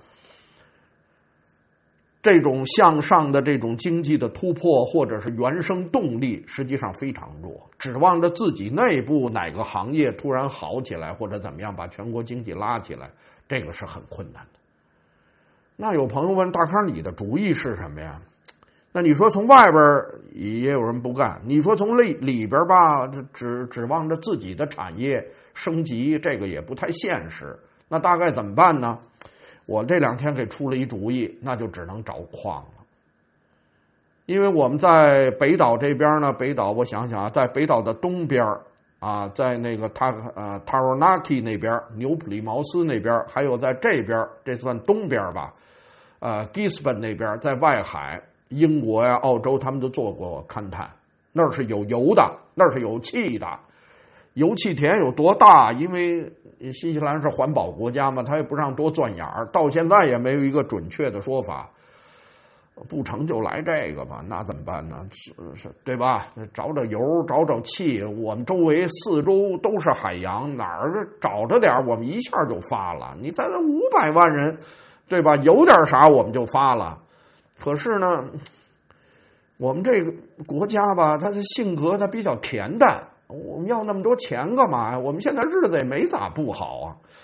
这种向上的这种经济的突破或者是原生动力实际上非常弱，指望着自己内部哪个行业突然好起来或者怎么样把全国经济拉起来，这个是很困难的。那有朋友问大康，你的主意是什么呀？那你说从外边也有人不干，你说从里边吧，指望着自己的产业升级，这个也不太现实。那大概怎么办呢？我这2天给出了一主意，那就只能找矿了。因为我们在北岛这边呢，北岛我想想啊，在北岛的东边啊，在那个Taranaki 那边，纽普利茅斯那边，还有在这边，这算东边吧，Gisborne 那边，在外海，英国呀、澳洲他们都做过勘探，那儿是有油的，那儿是有气的。油气田有多大？因为新西兰是环保国家嘛，他也不让多钻眼儿，到现在也没有一个准确的说法。不成就来这个吧，那怎么办呢？是对吧？找找油，找找气，我们周围4周都是海洋，哪儿找着点我们一下就发了。你在这500万人，对吧？有点啥我们就发了。可是呢，我们这个国家吧，他的性格他比较恬淡。我们要那么多钱干嘛呀？我们现在日子也没咋不好啊。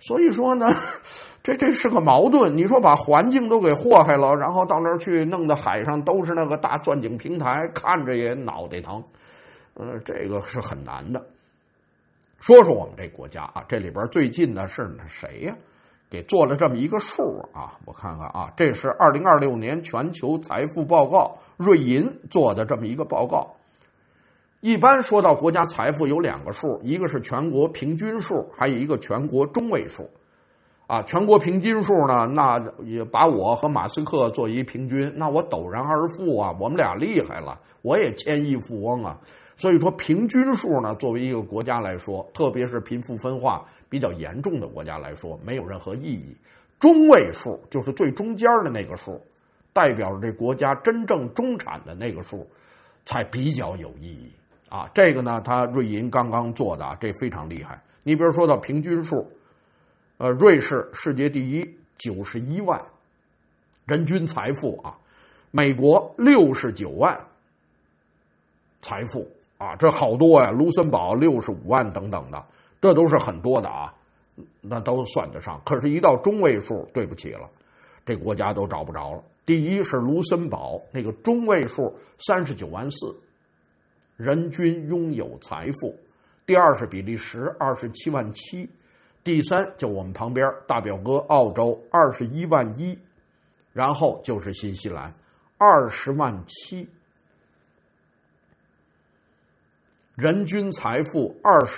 所以说呢，这是个矛盾。你说把环境都给祸害了，然后到那儿去弄得海上都是那个大钻井平台，看着也脑袋疼。这个是很难的。说说我们这国家啊，这里边最近呢是谁呀？给做了这么一个数啊，我看看啊，这是2026年全球财富报告瑞银做的这么一个报告。一般说到国家财富有两个数，一个是全国平均数，还有一个全国中位数。啊，全国平均数呢，那也把我和马斯克做一平均，那我陡然而富啊，我们俩厉害了，我也千亿富翁啊。所以说平均数呢，作为一个国家来说，特别是贫富分化比较严重的国家来说，没有任何意义。中位数就是最中间的那个数，代表着这国家真正中产的那个数，才比较有意义。啊，这个呢，他瑞银刚刚做的，这非常厉害。你比如说到平均数，瑞士世界第一，91万人均财富啊，美国69万财富啊，这好多呀。卢森堡65万等等的，这都是很多的啊，那都算得上。可是，一到中位数，对不起了，这国家都找不着了。第一是卢森堡，那个中位数39万4。人均拥有财富，第二是比利时27万7，第三就我们旁边大表哥澳洲21万1，然后就是新西兰20万7，人均财富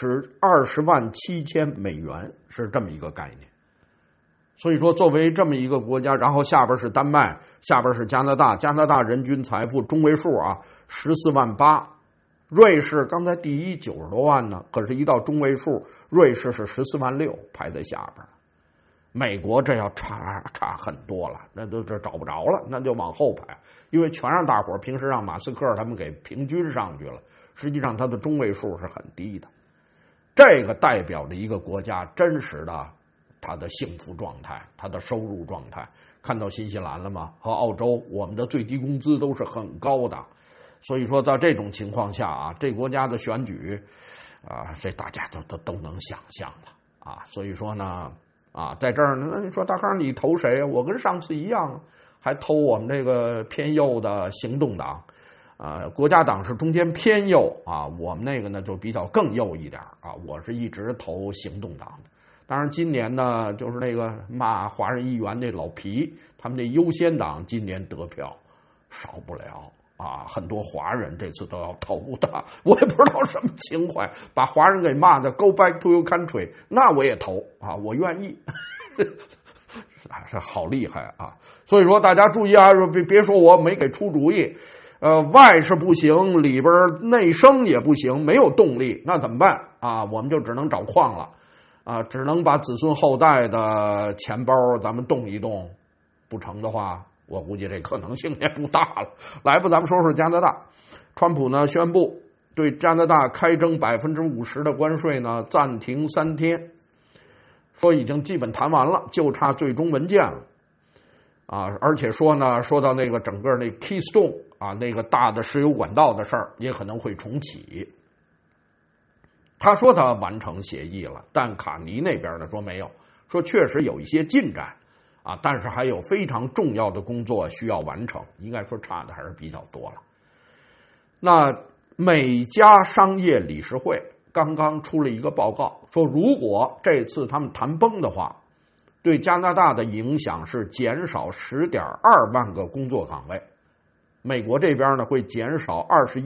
20万7千美元是这么一个概念。所以说，作为这么一个国家，然后下边是丹麦，下边是加拿大，加拿大人均财富中位数啊14万8。瑞士刚才第一90多万呢，可是一到中位数，瑞士是14万6，排在下边。美国这要差很多了，那都这找不着了，那就往后排，因为全让大伙平时让马斯克他们给平均上去了，实际上它的中位数是很低的。这个代表着一个国家真实的它的幸福状态，它的收入状态。看到新西兰了吗？和澳洲，我们的最低工资都是很高的。所以说，在这种情况下啊，这国家的选举，这大家都能想象了啊。所以说呢，在这儿呢，那你说大康你投谁？我跟上次一样，还投我们这个偏右的行动党，国家党是中间偏右啊，我们那个呢就比较更右一点啊，我是一直投行动党的。当然，今年呢，就是那个骂华人议员那老皮，他们那优先党今年得票少不了。很多华人这次都要投的，我也不知道什么情怀，把华人给骂的 Go back to your country， 那我也投啊，我愿意，这好厉害啊！所以说大家注意啊，别说我没给出主意，外是不行，里边内生也不行，没有动力，那怎么办啊？我们就只能找矿了啊，只能把子孙后代的钱包咱们动一动，不成的话。我估计这可能性也不大了。来吧，咱们说说加拿大。川普呢宣布对加拿大开征50%的关税呢暂停3天，说已经基本谈完了，就差最终文件了。而且说呢，说到那个整个那 Keystone 那个大的石油管道的事儿也可能会重启。他说他完成协议了，但卡尼那边呢说没有，说确实有一些进展。但是还有非常重要的工作需要完成，应该说差的还是比较多了。那美加商业理事会刚刚出了一个报告，说如果这次他们谈崩的话，对加拿大的影响是减少10.2万个工作岗位，美国这边呢会减少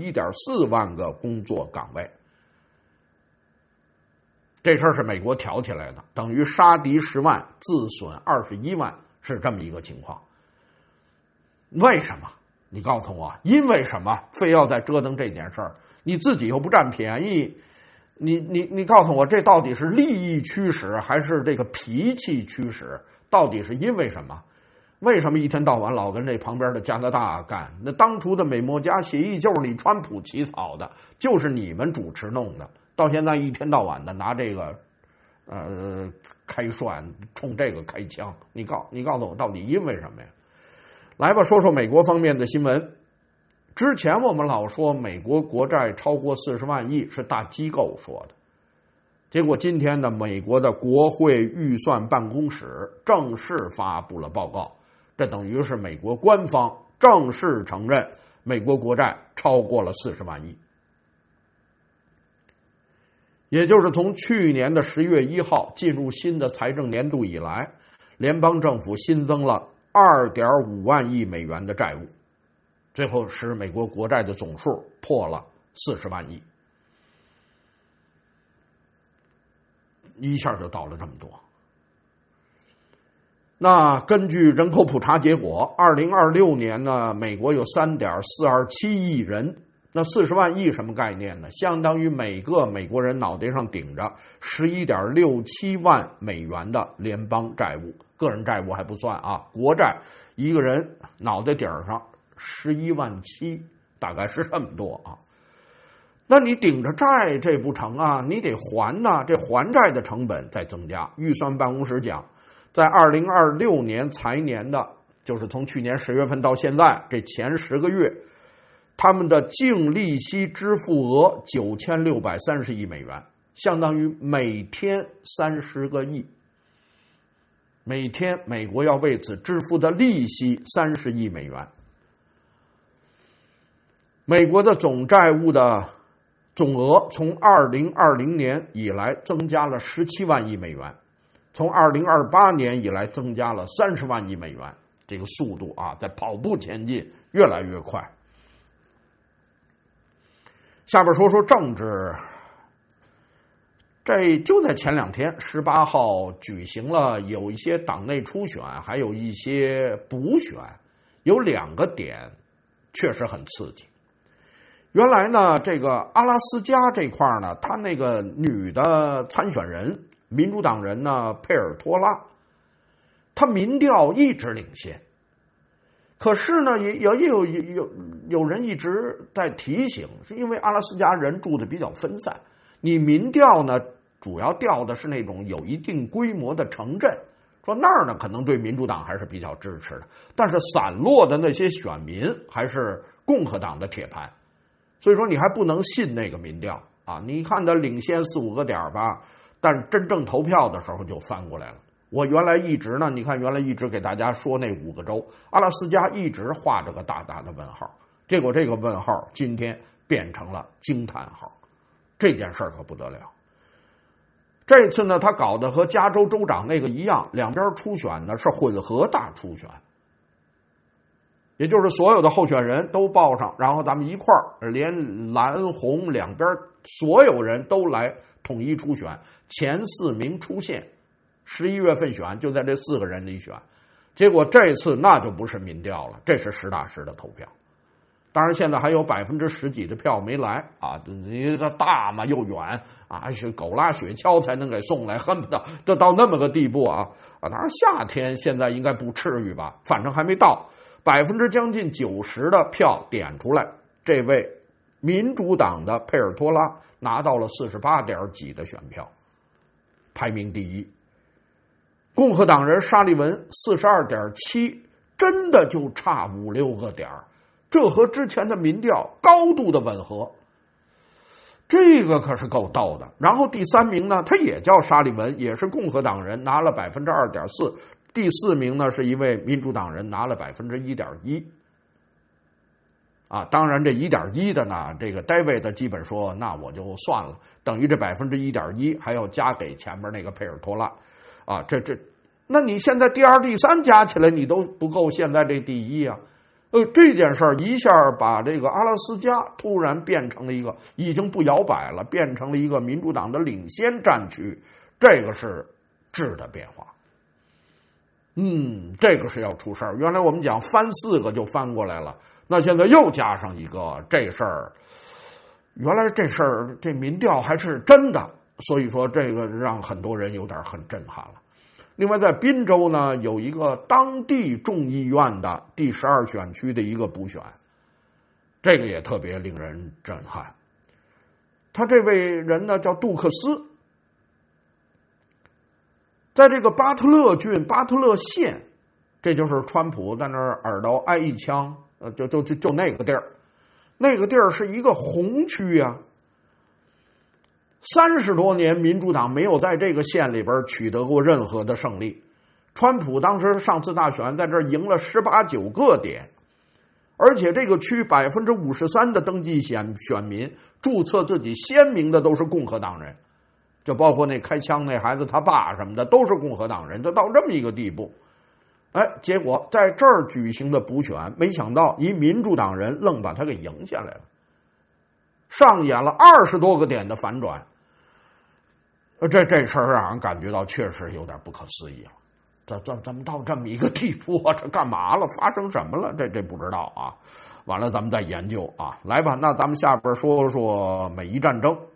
21.4万个工作岗位。这事儿是美国挑起来的，等于杀敌10万，自损21万，是这么一个情况。为什么？你告诉我，因为什么非要再折腾这件事儿？你自己又不占便宜，你告诉我，这到底是利益驱使还是这个脾气驱使？到底是因为什么？为什么一天到晚老跟这旁边的加拿大干？那当初的美墨加协议就是你川普起草的，就是你们主持弄的。到现在一天到晚的拿这个，开涮，冲这个开枪，你告诉我到底因为什么呀？来吧，说说美国方面的新闻。之前我们老说美国国债超过40万亿是大机构说的， 结果今天呢，美国的国会预算办公室正式发布了报告，这等于是美国官方正式承认美国国债超过了40万亿。也就是从去年的10月1号进入新的财政年度以来，联邦政府新增了2.5万亿美元的债务，最后使美国国债的总数破了40万亿，一下就到了这么多。那根据人口普查结果，2026年呢，美国有3.427亿人。那40万亿什么概念呢？相当于每个美国人脑袋上顶着11.67万美元的联邦债务，个人债务还不算啊，国债一个人脑袋顶上11.7万，大概是这么多啊。那你顶着债这不成啊，你得还呐，这还债的成本在增加。预算办公室讲，在2026年财年的，就是从去年10月份到现在这前10个月，他们的净利息支付额9630亿美元，相当于每天30个亿。每天美国要为此支付的利息30亿美元。美国的总债务的总额从2020年以来增加了17万亿美元，从2028年以来增加了30万亿美元，这个速度啊，在跑步前进，越来越快。下边说说政治，这就在前2天18号举行了有一些党内初选，还有一些补选，有2个点确实很刺激。原来呢，这个阿拉斯加这块呢，他那个女的参选人，民主党人呢佩尔托拉，他民调一直领先。可是呢，也有人一直在提醒，是因为阿拉斯加人住的比较分散，你民调呢主要调的是那种有一定规模的城镇，说那儿呢可能对民主党还是比较支持的，但是散落的那些选民还是共和党的铁盘，所以说你还不能信那个民调啊！你看他领先4、5个点吧，但真正投票的时候就翻过来了。我原来一直呢，你看原来一直给大家说那5个州，阿拉斯加一直画着个大大的问号，结果这个问号今天变成了惊叹号，这件事可不得了。这次呢，他搞得和加州州长那个一样，两边初选呢是混合大初选，也就是所有的候选人都报上，然后咱们一块儿，连蓝红两边所有人都来统一初选，前4名出线。11月份选就在这4个人里选，结果这次那就不是民调了，这是实打实的投票。当然现在还有10%几的票没来啊，你这大嘛又远啊，是狗拉雪橇才能给送来，恨不得这到那么个地步啊！当然夏天现在应该不至于吧，反正还没到将近90%的票点出来，这位民主党的佩尔托拉拿到了48点几的选票，排名第一。共和党人沙利文42.7，真的就差5、6个点，这和之前的民调高度的吻合，这个可是够逗的。然后第3名呢，他也叫沙利文，也是共和党人，拿了2.4%，第4名呢是一位民主党人，拿了1.1%。啊，当然这1.1的呢，这个 David 基本说那我就算了，等于这1.1%还要加给前面那个佩尔托拉。啊，那你现在第2、第3加起来，你都不够现在这第1啊！这件事儿一下把这个阿拉斯加突然变成了一个已经不摇摆了，变成了一个民主党的领先战区，这个是质的变化。这个是要出事儿。原来我们讲翻4个就翻过来了，那现在又加上一个，这事儿，原来这事儿这民调还是真的。所以说这个让很多人有点很震撼了。另外在宾州呢，有一个当地众议院的第12选区的一个补选，这个也特别令人震撼。他这位人呢叫杜克斯，在这个巴特勒郡巴特勒县，这就是川普在那儿耳朵挨一枪，就那个地儿，那个地儿是一个红区啊。 30多年，民主党没有在这个县里边取得过任何的胜利。川普当时上次大选在这儿赢了18、19个点，而且这个区53%的登记选民注册自己鲜明的都是共和党人，就包括那开枪那孩子他爸什么的都是共和党人，就到这么一个地步。结果在这儿举行的补选，没想到一民主党人愣把他给赢下来了，上演了20多个点的反转。这事儿让人感觉到确实有点不可思议了。怎么到这么一个地步啊？这干嘛了？发生什么了？这不知道啊。完了，咱们再研究啊。来吧，那咱们下边说说美伊战争。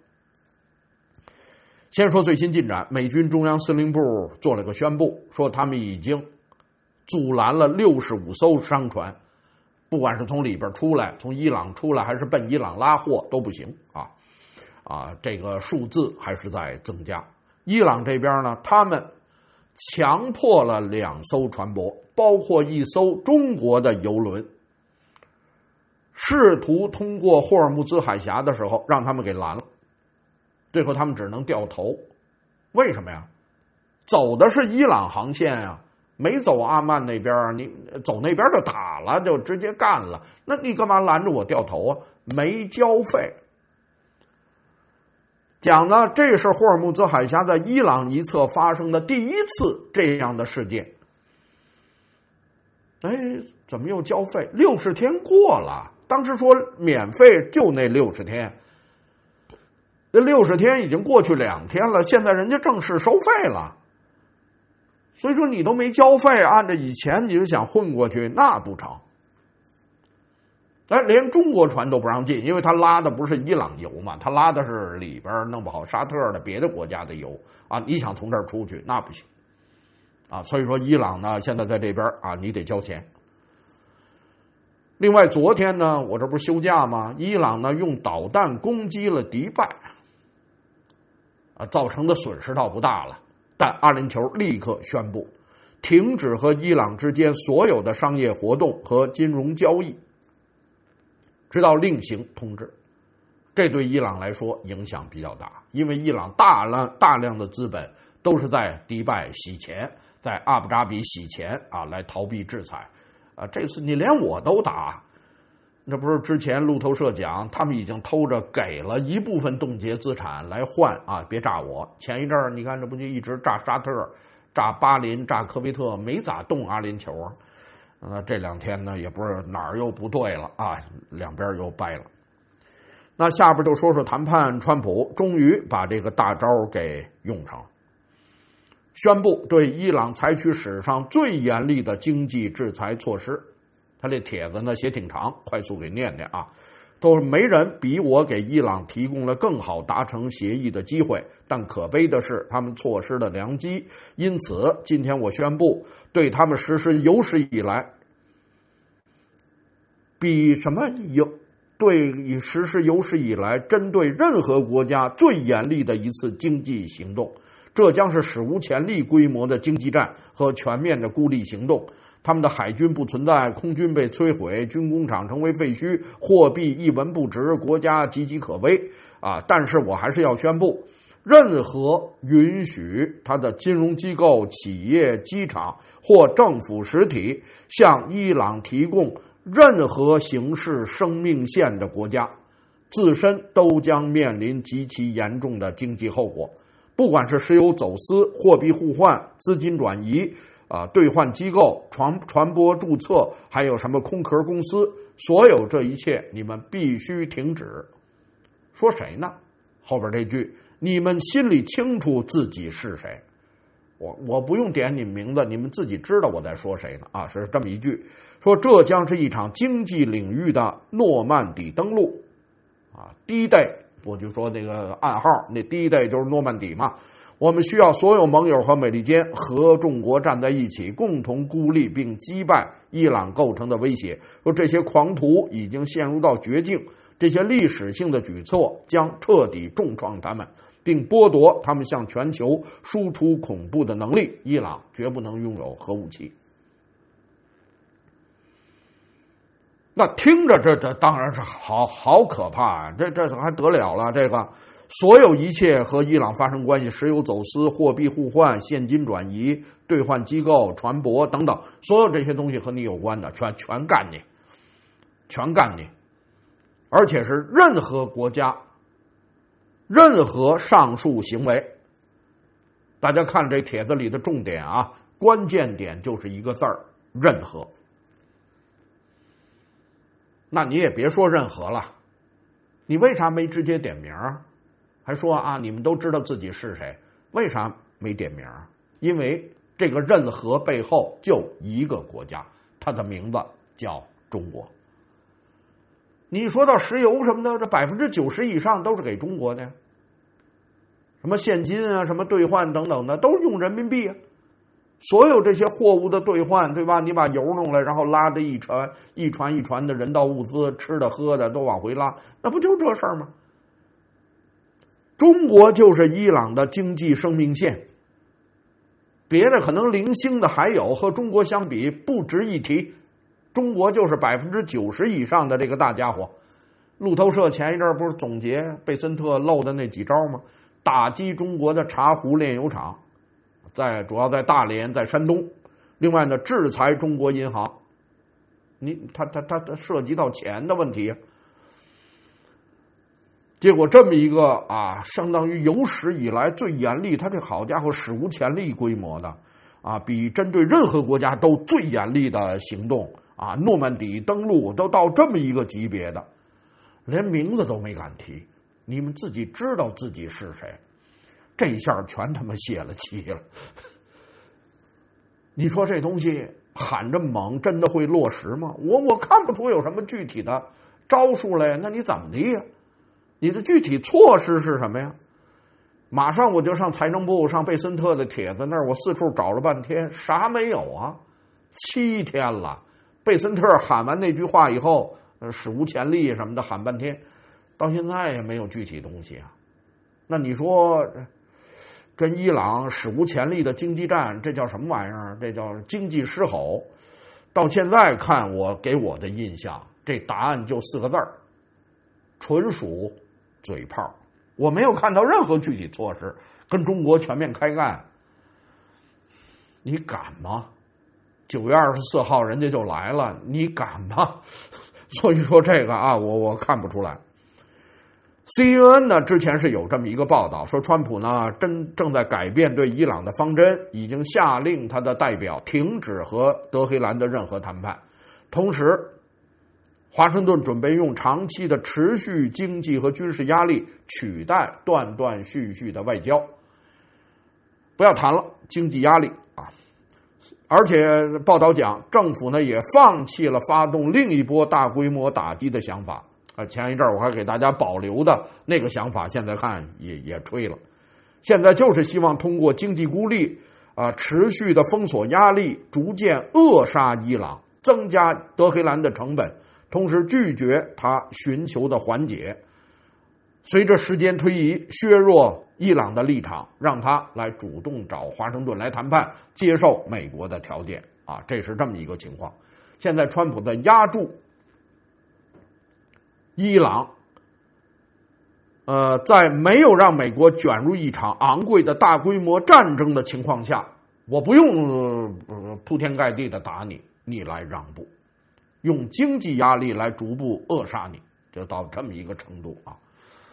先说最新进展，美军中央司令部做了个宣布，说他们已经阻拦了65艘商船，不管是从里边出来，从伊朗出来，还是奔伊朗拉货都不行啊，这个数字还是在增加。伊朗这边呢，他们强迫了2艘船舶，包括1艘中国的油轮，试图通过霍尔木兹海峡的时候让他们给拦了，最后他们只能掉头。为什么呀？走的是伊朗航线啊，没走阿曼那边，你走那边就打了，就直接干了，那你干嘛拦着我掉头啊？没交费。讲呢，这是霍尔木兹海峡在伊朗一侧发生的第1次这样的事件。怎么又交费？60天过了，当时说免费就那60天，这60天已经过去2天了，现在人家正式收费了。所以说你都没交费，按照以前你就想混过去，那不成。连中国船都不让进，因为他拉的不是伊朗油嘛，他拉的是里边弄不好沙特的别的国家的油啊，你想从这儿出去那不行啊。所以说伊朗呢现在在这边啊，你得交钱。另外昨天呢，我这不是休假吗？伊朗呢用导弹攻击了迪拜造成的损失倒不大了，但阿联酋立刻宣布停止和伊朗之间所有的商业活动和金融交易，直到另行通知。这对伊朗来说影响比较大，因为伊朗大量的资本都是在迪拜洗钱，在阿布扎比洗钱来逃避制裁这次你连我都打，这不是之前路透社讲他们已经偷着给了一部分冻结资产来换别炸我。前一阵儿你看这不就一直炸沙特、炸巴林、炸科威特，没咋动阿联酋这2天呢也不是哪儿又不对了两边又掰了。那下边就说说谈判，川普终于把这个大招给用上了，宣布对伊朗采取史上最严厉的经济制裁措施。他这帖子呢写挺长，快速给念念都是没人比我给伊朗提供了更好达成协议的机会，但可悲的是他们错失了良机。因此今天我宣布对他们实施有史以来实施有史以来针对任何国家最严厉的一次经济行动。这将是史无前例规模的经济战和全面的孤立行动。他们的海军不存在，空军被摧毁，军工厂成为废墟，货币一文不值，国家岌岌可危但是我还是要宣布，任何允许他的金融机构、企业、机场或政府实体向伊朗提供任何形式生命线的国家，自身都将面临极其严重的经济后果。不管是石油走私、货币互换、资金转移兑换机构、传播注册，还有什么空壳公司，所有这一切你们必须停止。说谁呢？后边这句你们心里清楚自己是谁，我不用点你们名字，你们自己知道我在说谁呢是这么一句，说这将是一场经济领域的诺曼底登陆第一代，我就说那个暗号，那第一代就是诺曼底嘛。我们需要所有盟友和美利坚和中国站在一起，共同孤立并击败伊朗构成的威胁。说这些狂徒已经陷入到绝境，这些历史性的举措将彻底重创他们，并剥夺他们向全球输出恐怖的能力。伊朗绝不能拥有核武器。那听着这当然是好可怕这还得了了。这个所有一切和伊朗发生关系，石油走私、货币互换、现金转移、兑换机构、船舶等等，所有这些东西和你有关的，全干你，全干你，而且是任何国家、任何上述行为，大家看这帖子里的重点啊，关键点就是一个字儿：任何。那你也别说任何了，你为啥没直接点名啊？还说啊，你们都知道自己是谁，为啥没点名？因为这个任何背后就一个国家，它的名字叫中国。你说到石油什么的，这90%以上都是给中国的呀，什么现金啊，什么兑换等等的，都是用人民币啊。所有这些货物的兑换，对吧？你把油弄来，然后拉着一船的人道物资，吃的喝的都往回拉，那不就这事儿吗？中国就是伊朗的经济生命线，别的可能零星的还有，和中国相比不值一提。中国就是90%以上的这个大家伙。路透社前一阵不是总结贝森特漏的那几招吗？打击中国的茶壶炼油厂，主要在大连，在山东。另外呢，制裁中国银行。它涉及到钱的问题。结果这么一个啊，相当于有史以来最严厉，他这好家伙史无前例规模的啊，比针对任何国家都最严厉的行动啊，诺曼底登陆都到这么一个级别的，连名字都没敢提，你们自己知道自己是谁，这一下全他妈泄了气了。你说这东西喊着猛，真的会落实吗？我看不出有什么具体的招数来，那你怎么的呀？你的具体措施是什么呀？马上我就上财政部，上贝森特的帖子那儿，我四处找了半天，啥没有啊？7天了，贝森特喊完那句话以后，史无前例什么的喊半天，到现在也没有具体东西啊。那你说跟伊朗史无前例的经济战，这叫什么玩意儿？这叫经济狮吼。到现在看给我的印象，这答案就4个字儿：纯属嘴炮。我没有看到任何具体措施跟中国全面开干，你敢吗？9月24号人家就来了，你敢吗？所以说这个啊，我看不出来。CNN 呢之前是有这么一个报道，说川普呢正在改变对伊朗的方针，已经下令他的代表停止和德黑兰的任何谈判，同时华盛顿准备用长期的持续经济和军事压力取代断断续续的外交，不要谈了，经济压力啊！而且报道讲，政府呢也放弃了发动另一波大规模打击的想法啊。前一阵我还给大家保留的那个想法，现在看也吹了。现在就是希望通过经济孤立啊，持续的封锁压力，逐渐扼杀伊朗，增加德黑兰的成本。同时拒绝他寻求的缓解，随着时间推移，削弱伊朗的立场，让他来主动找华盛顿来谈判，接受美国的条件啊，这是这么一个情况。现在川普在压住伊朗，在没有让美国卷入一场昂贵的大规模战争的情况下，我不用铺天盖地的打你，你来让步。用经济压力来逐步扼杀你，就到这么一个程度啊！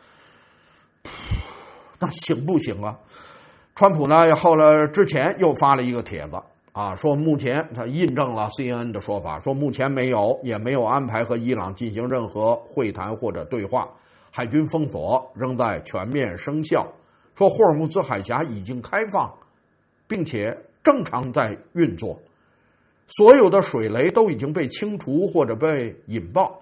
那行不行啊？川普呢，后来之前又发了一个帖子啊，说目前他印证了 CNN 的说法，说目前也没有安排和伊朗进行任何会谈或者对话，海军封锁仍在全面生效，说霍尔木兹海峡已经开放，并且正常在运作。所有的水雷都已经被清除或者被引爆，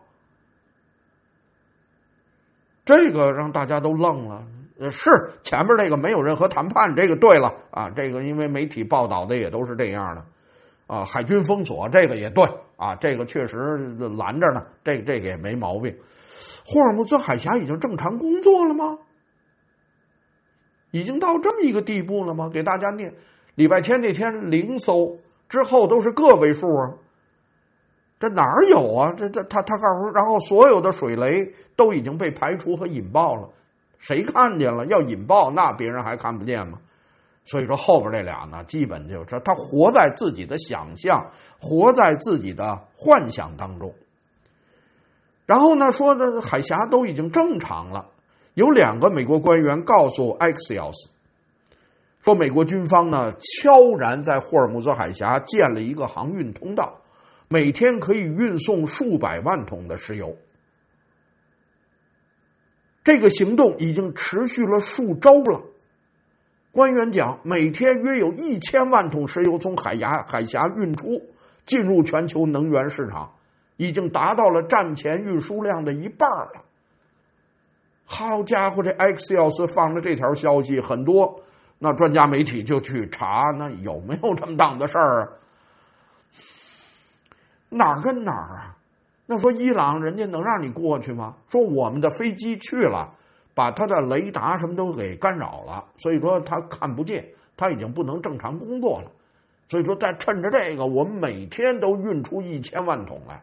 这个让大家都愣了。是前面这个没有任何谈判，这个对了啊，这个因为媒体报道的也都是这样的啊。海军封锁这个也对啊，这个确实拦着呢，这个也没毛病。霍尔木兹海峡已经正常工作了吗？已经到这么一个地步了吗？给大家念，礼拜天那天0艘。之后都是个位数啊，这哪儿有啊？他告诉，然后所有的水雷都已经被排除和引爆了， 谁看见了要引爆，那别人还看不见吗？所以说后边这俩呢，基本就是他活在自己的想象，活在自己的幻想当中。然后呢，说的海峡都已经正常了，有2个美国官员告诉 Axios， 说美国军方呢悄然在霍尔木兹海峡建了一个航运通道，每天可以运送数百万桶的石油。这个行动已经持续了数周了。官员讲，每天约有1000万桶石油从海峡运出，进入全球能源市场，已经达到了战前运输量的1半了。好家伙，这 Axios 放了这条消息，很多那专家媒体就去查，那有没有这么档子事儿啊？哪儿跟哪儿啊？那说伊朗人家能让你过去吗？说我们的飞机去了，把他的雷达什么都给干扰了，所以说他看不见，他已经不能正常工作了。所以说再趁着这个，我们每天都运出1000万桶来。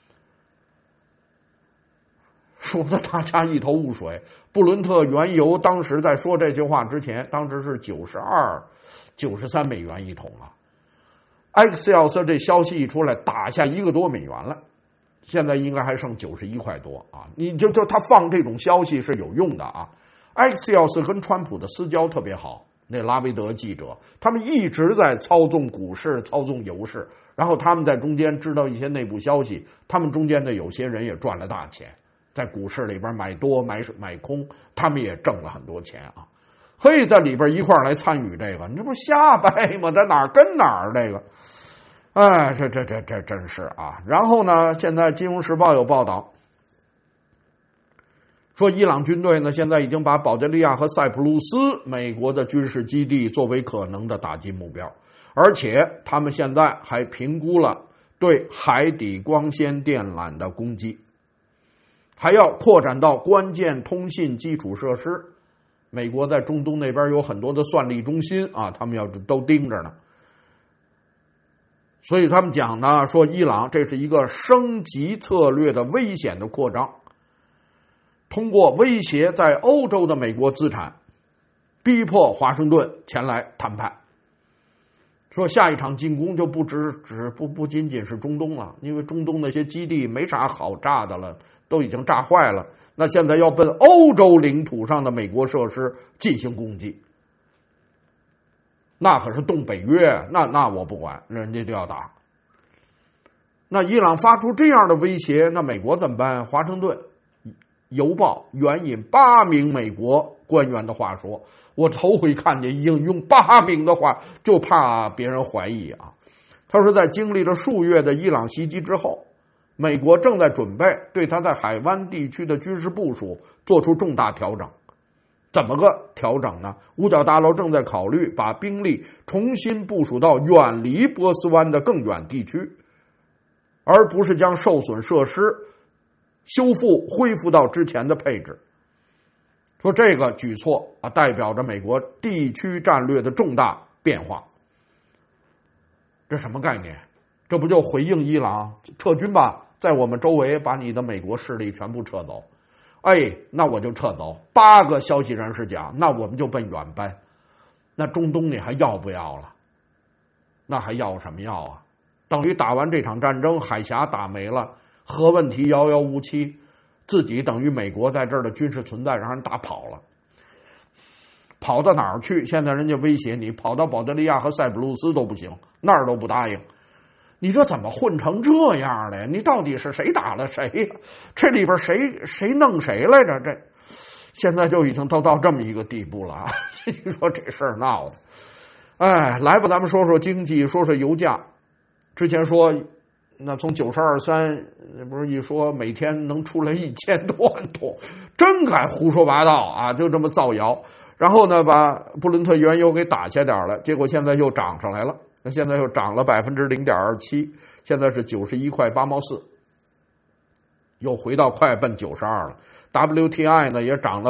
说的大家一头雾水。布伦特原油当时在说这句话之前，当时是92、93美元一桶了。Axios 这消息一出来，打下1个多美元了，现在应该还剩91块多啊！你就他放这种消息是有用的啊。Axios 跟川普的私交特别好，那拉维德记者，他们一直在操纵股市、操纵油市，然后他们在中间知道一些内部消息，他们中间的有些人也赚了大钱，在股市里边买多买空，他们也挣了很多钱啊。可以在里边一块来参与这个，你这不瞎掰吗？在哪儿跟哪儿这个？哎，这真是啊！然后呢，现在《金融时报》有报道说，伊朗军队呢现在已经把保加利亚和塞浦路斯美国的军事基地作为可能的打击目标，而且他们现在还评估了对海底光纤电缆的攻击，还要扩展到关键通信基础设施。美国在中东那边有很多的算力中心啊，他们要都盯着呢。所以他们讲呢，说伊朗这是一个升级策略的危险的扩张，通过威胁在欧洲的美国资产，逼迫华盛顿前来谈判。说下一场进攻就不仅仅是中东了，因为中东那些基地没啥好炸的了，都已经炸坏了。那现在要奔欧洲领土上的美国设施进行攻击，那可是动北约，那我不管，人家就要打。那伊朗发出这样的威胁，那美国怎么办？华盛顿邮报援引8名美国官员的话说，我头回看见引用8名的话，就怕别人怀疑啊。他说，在经历了数月的伊朗袭击之后，美国正在准备对他在海湾地区的军事部署做出重大调整。怎么个调整呢？五角大楼正在考虑把兵力重新部署到远离波斯湾的更远地区，而不是将受损设施修复恢复到之前的配置。说这个举措啊，代表着美国地区战略的重大变化。这什么概念？这不就回应伊朗撤军吧，在我们周围把你的美国势力全部撤走。哎，那我就撤走。8个消息人士讲，那我们就奔远奔。那中东你还要不要了？那还要什么要啊？等于打完这场战争，海峡打没了，核问题遥遥无期，自己等于美国在这儿的军事存在让人打跑了。跑到哪儿去？现在人家威胁你，跑到保加利亚和塞浦路斯都不行，那儿都不答应。你这怎么混成这样的呀？你到底是谁打了谁呀？这里边谁弄谁来着？这现在就已经都到这么一个地步了啊！你说这事儿闹的，哎，来吧，咱们说说经济，说说油价。之前说，那从92.3，不是一说每天能出来1000多万桶，真敢胡说八道啊！就这么造谣，然后呢，把布伦特原油给打下点了，结果现在又涨上来了。那现在又涨了 0.27%， 现在是91块8毛4，又回到快奔92了。WTI 呢也涨了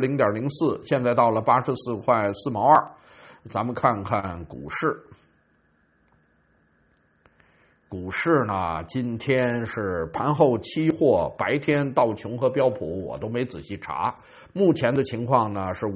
0.04%， 现在到了84块4毛2。咱们看看股市， 股市呢，今天是盘后期货，白天道琼和标普我都没仔细查。目前的情况呢是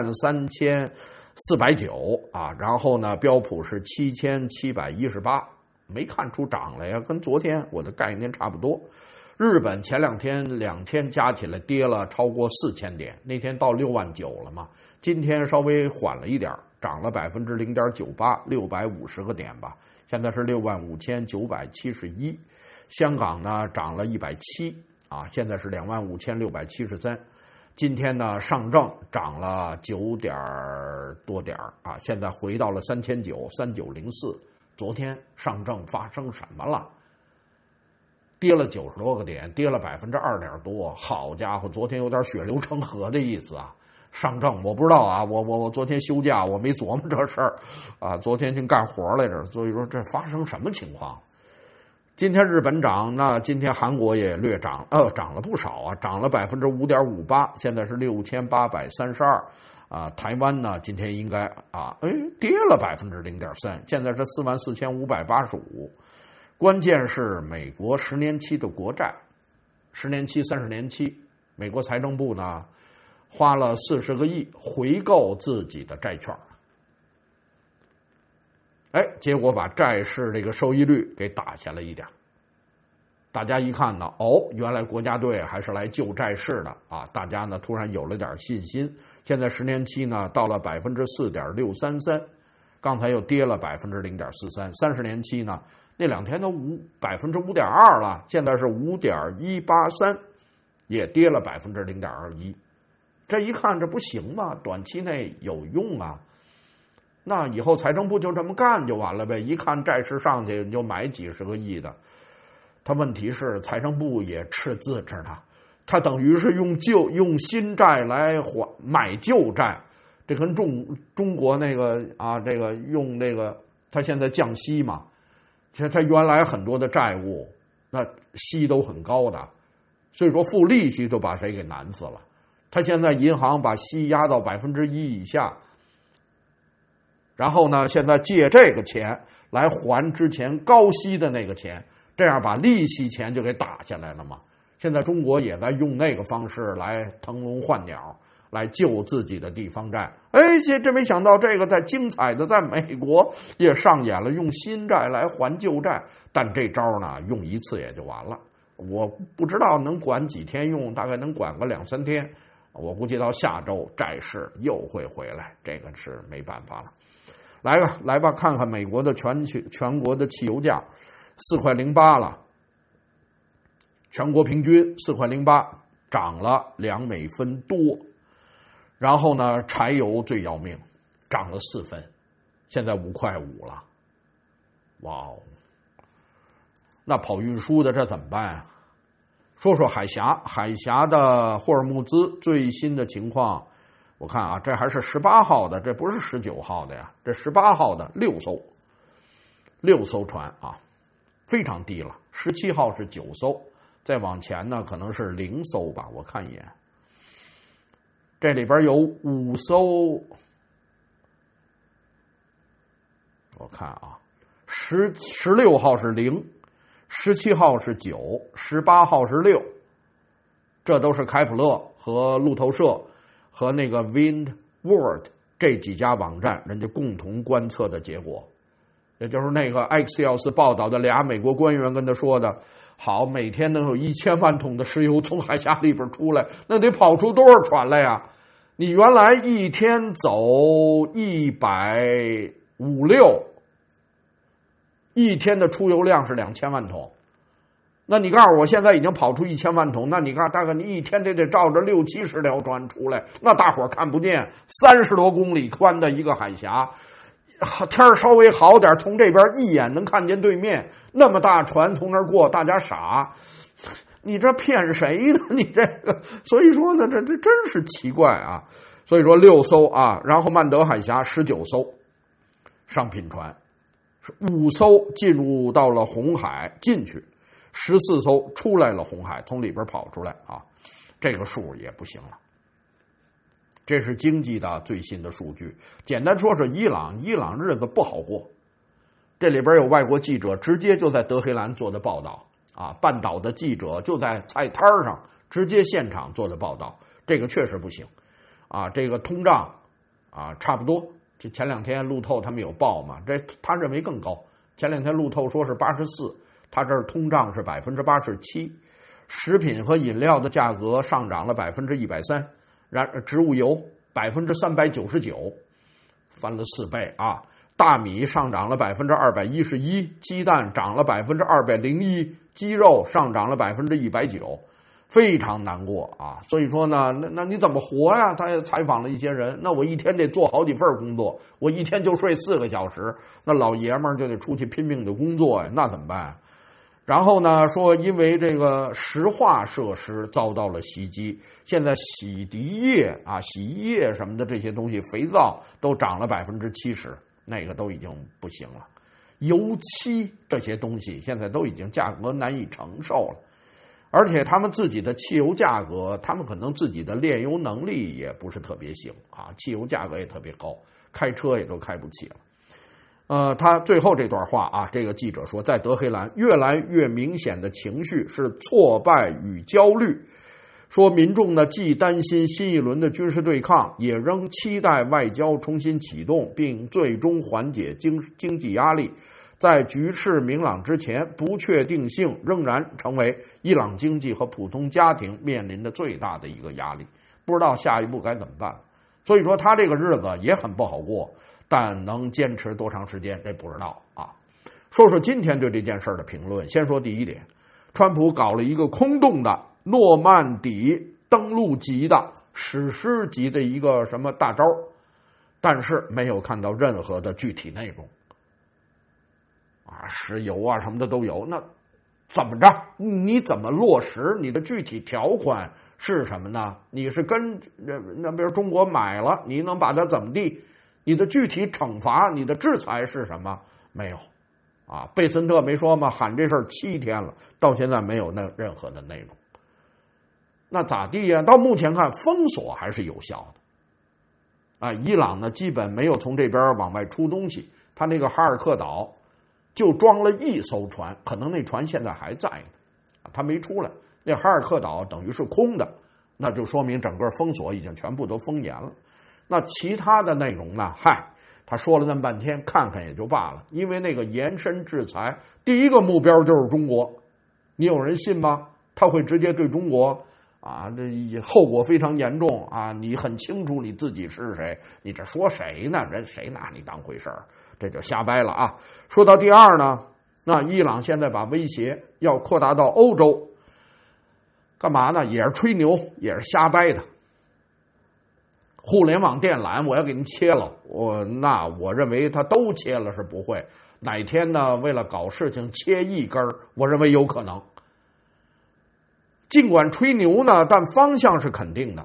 53490啊，然后呢标普是7718，没看出涨来呀，跟昨天我的概念差不多。日本前两天加起来跌了超过4000点，那天到69000了嘛，今天稍微缓了一点，涨了0.98%，650个点吧。现在是65971，香港呢涨了170啊，现在是25673。今天呢上证涨了9点多点啊，现在回到了3904。昨天上证发生什么了？跌了90多个点，跌了2点多。好家伙，昨天有点血流成河的意思啊！上证我不知道啊，我昨天休假，我没琢磨这事儿啊，昨天净干活来着，所以说这发生什么情况？今天日本涨，那今天韩国也略涨，涨了不少啊，涨了5.58%，现在是6832啊。台湾呢，今天应该跌了0.3%，现在是44585。关键是美国10年期的国债，10年期、30年期，美国财政部呢花了40个亿回购自己的债券，结果把债市这个收益率给打下了一点。大家一看呢，原来国家队还是来救债市的啊！大家呢突然有了点信心。现在10年期呢到了4.633%，刚才又跌了0.43%。30年期呢那两天都5.2%了，现在是5.183%，也跌了0.21%。这一看这不行嘛，短期内有用啊，那以后财政部就这么干就完了呗。一看债市上去你就买几十个亿的，他问题是财政部也赤字着呢，他等于是用新债来买旧债，这跟中国那个这个用那个他现在降息嘛，其实他原来很多的债务那息都很高的，所以说付利息都把谁给难死了。他现在银行把息压到1%以下，然后呢，现在借这个钱来还之前高息的那个钱，这样把利息钱就给打下来了嘛。现在中国也在用那个方式来腾笼换鸟，来救自己的地方债。这没想到这个在精彩的在美国也上演了，用新债来还旧债，但这招呢用一次也就完了。我不知道能管几天用，大概能管个2-3天。我估计到下周债市又会回来，这个是没办法了。来吧，看看美国的全国的汽油价，4.08了，全国平均4.08，涨了2美分多。然后呢，柴油最要命，涨了4分，现在5.5了。哇哦，那跑运输的这怎么办啊？说说海峡的霍尔木兹最新的情况，我看啊，这还是18号的，这不是19号的呀，这18号的6艘船啊，非常低了。17号是9艘，再往前呢可能是0艘吧，我看一眼，这里边有5艘，我看啊，16号是0。17号是9， 18号是6，这都是开普勒和路透社和那个 Windward 这几家网站人家共同观测的结果，也就是那个 Axios 报道的俩美国官员跟他说的，好，每天能有1000万桶的石油从海峡里边出来，那得跑出多少船来呀？你原来一天走156，一天的出油量是2000万桶，那你告诉我现在已经跑出1000万桶，那你看大概你一天得照着60-70条船出来，那大伙看不见，30多公里宽的一个海峡，天稍微好点，从这边一眼能看见对面，那么大船从那儿过，大家傻，你这骗谁呢？你这个，所以说呢，这真是奇怪啊。所以说6艘啊，然后曼德海峡19艘商品船。5艘进入到了红海进去，14艘出来了红海，从里边跑出来啊，这个数也不行了。这是经济的最新的数据。简单说是伊朗日子不好过， 这里边有外国记者直接就在德黑兰做的报道啊，半岛的记者就在菜摊上直接现场做的报道，这个确实不行啊。这个通胀啊，差不多。这前两天路透他们有报嘛，他认为更高。前两天路透说是84%，他这儿通胀是87%，食品和饮料的价格上涨了130%，植物油399%，翻了4倍啊！大米上涨了211%，鸡蛋涨了201%，鸡肉上涨了190%，非常难过啊！所以说呢，那你怎么活呀？他也采访了一些人，那我一天得做好几份工作，我一天就睡4个小时，那老爷们儿就得出去拼命的工作呀，那怎么办？然后呢，说因为这个石化设施遭到了袭击，现在洗涤液啊、洗衣液什么的这些东西，肥皂都涨了70%，那个都已经不行了。油漆这些东西现在都已经价格难以承受了，而且他们自己的汽油价格，他们可能自己的炼油能力也不是特别行啊，汽油价格也特别高，开车也都开不起了。他最后这段话啊，这个记者说，在德黑兰越来越明显的情绪是挫败与焦虑，说民众呢既担心新一轮的军事对抗，也仍期待外交重新启动，并最终缓解经济压力。在局势明朗之前，不确定性仍然成为伊朗经济和普通家庭面临的最大的一个压力，不知道下一步该怎么办。所以说他这个日子也很不好过，但能坚持多长时间这不知道啊。说说今天对这件事的评论。先说第一点，川普搞了一个空洞的诺曼底登陆级的史诗级的一个什么大招，但是没有看到任何的具体内容啊，石油啊什么的都有，那怎么着？你怎么落实？你的具体条款是什么呢？你是跟那比如中国买了，你能把它怎么地？你的具体惩罚，你的制裁是什么？没有啊。贝森特没说吗？喊这事儿7天了，到现在没有任何的内容。那咋地呀？到目前看，封锁还是有效的啊。伊朗呢，基本没有从这边往外出东西，他那个哈尔克岛就装了1艘船，可能那船现在还在呢，他没出来。那哈尔克岛等于是空的，那就说明整个封锁已经全部都封严了。那其他的内容呢？他说了那么半天，看看也就罢了。因为那个延伸制裁，第一个目标就是中国，你有人信吗？他会直接对中国啊，这后果非常严重啊！你很清楚你自己是谁，你这说谁呢？人谁拿你当回事儿？这就瞎掰了啊！说到第二呢，那伊朗现在把威胁要扩大到欧洲，干嘛呢？也是吹牛，也是瞎掰的。互联网电缆我要给您切了，我认为他都切了是不会。哪天呢？为了搞事情切一根，我认为有可能。尽管吹牛呢，但方向是肯定的。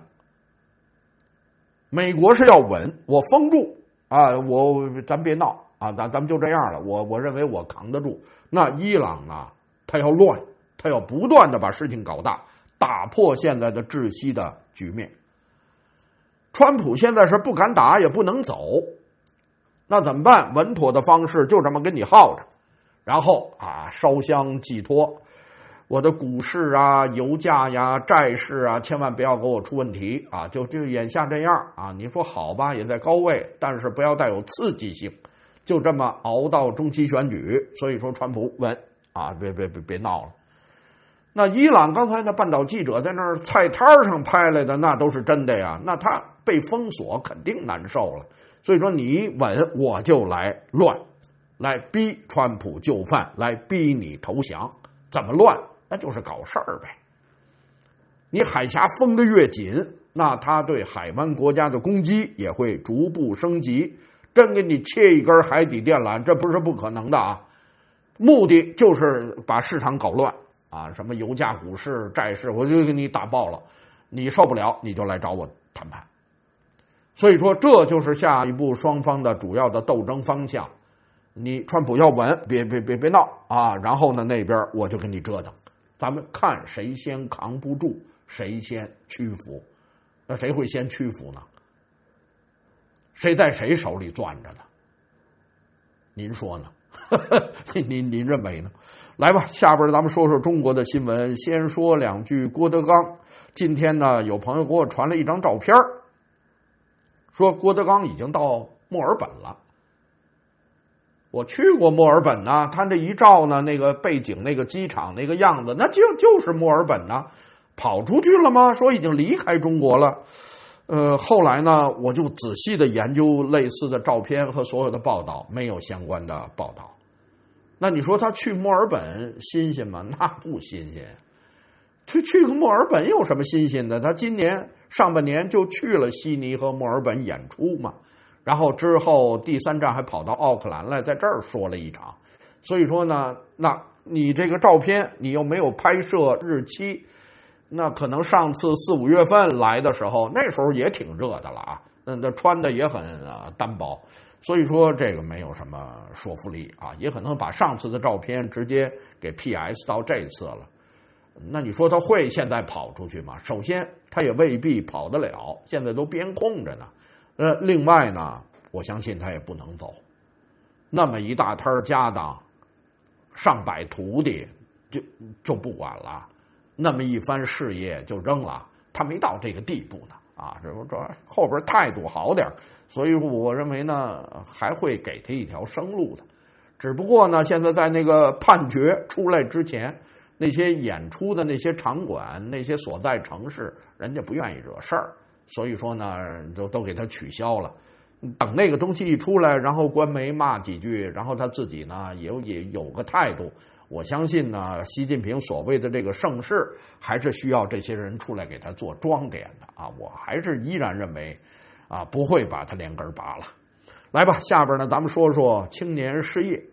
美国是要稳，我封住啊，咱别闹啊，咱们就这样了。我认为我扛得住。那伊朗呢？他要乱，他要不断的把事情搞大，打破现在的窒息的局面。川普现在是不敢打也不能走，那怎么办？稳妥的方式就这么跟你耗着，然后啊烧香寄托，我的股市啊、油价呀、债市啊，千万不要给我出问题啊！就眼下这样啊，你说好吧，也在高位，但是不要带有刺激性，就这么熬到中期选举。所以说川普稳啊，别闹了。那伊朗刚才那半岛记者在那儿菜摊上拍来的，那都是真的呀。那他被封锁肯定难受了，所以说你稳，我就来乱，来逼川普就范，来逼你投降。怎么乱？那就是搞事儿呗。你海峡封得越紧，那他对海湾国家的攻击也会逐步升级。真给你切一根海底电缆，这不是不可能的啊。目的就是把市场搞乱。啊，什么油价、股市、债市，我就给你打爆了，你受不了，你就来找我谈判。所以说，这就是下一步双方的主要的斗争方向。你川普要稳，别闹啊！然后呢，那边我就跟你折腾，咱们看谁先扛不住，谁先屈服。那谁会先屈服呢？谁在谁手里攥着呢？您说呢？ 您认为呢？来吧，下边咱们说说中国的新闻。先说两句郭德纲。今天呢，有朋友给我传了一张照片，说郭德纲已经到墨尔本了。我去过墨尔本呢，他这一照呢，那个背景那个机场那个样子，那就是墨尔本呢。跑出去了吗？说已经离开中国了。后来呢，我就仔细的研究类似的照片和所有的报道，没有相关的报道。那你说他去墨尔本新鲜吗？那不新鲜。去个墨尔本有什么新鲜的？他今年上半年就去了悉尼和墨尔本演出嘛，然后之后第3站还跑到奥克兰来，在这儿说了一场。所以说呢，那你这个照片你又没有拍摄日期，那可能上次4、5月份来的时候，那时候也挺热的了啊，那穿的也很单薄，所以说这个没有什么说服力啊，也可能把上次的照片直接给 PS 到这次了。那你说他会现在跑出去吗？首先他也未必跑得了，现在都边控着呢。另外呢，我相信他也不能走，那么一大摊家当，上百徒弟就不管了，那么一番事业就扔了，他没到这个地步呢啊！这后边态度好点，所以我认为呢，还会给他一条生路的。只不过呢，现在在那个判决出来之前，那些演出的那些场馆、那些所在城市，人家不愿意惹事儿，所以说呢，都给他取消了。等那个东西一出来，然后官媒骂几句，然后他自己呢也有个态度。我相信呢，习近平所谓的这个盛世，还是需要这些人出来给他做装点的啊！我还是依然认为，啊，不会把他连根拔了。来吧，下边呢，咱们说说青年失业。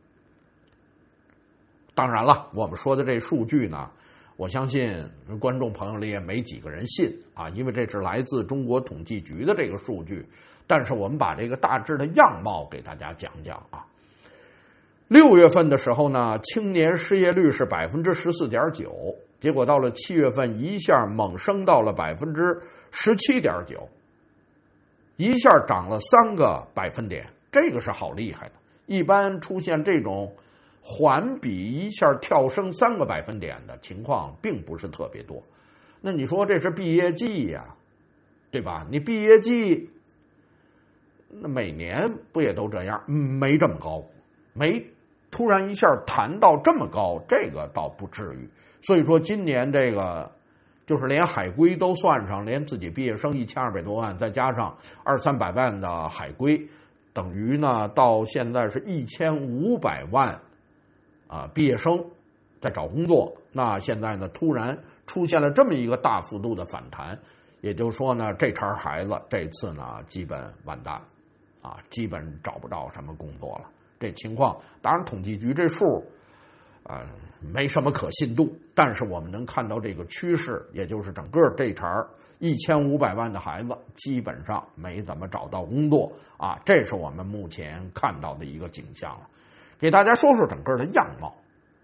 当然了，我们说的这数据呢，我相信观众朋友里也没几个人信啊，因为这是来自中国统计局的这个数据。但是我们把这个大致的样貌给大家讲讲啊。6月份的时候呢，青年失业率是14.9%，结果到了7月份一下猛升到了17.9%，一下涨了3个百分点，这个是好厉害的。一般出现这种环比一下跳升3个百分点的情况并不是特别多。那你说这是毕业季呀，对吧？你毕业季那每年不也都这样？没这么高，没突然一下弹到这么高，这个倒不至于。所以说今年这个就是连海归都算上，连自己毕业生1200多万，再加上200、300万的海归，等于呢到现在是1500万毕业生在找工作。那现在呢突然出现了这么一个大幅度的反弹，也就是说呢，这茬孩子这次呢基本完蛋啊，基本找不到什么工作了。这情况当然统计局这数没什么可信度，但是我们能看到这个趋势，也就是整个这茬1500万的孩子基本上没怎么找到工作啊，这是我们目前看到的一个景象了。给大家说说整个的样貌。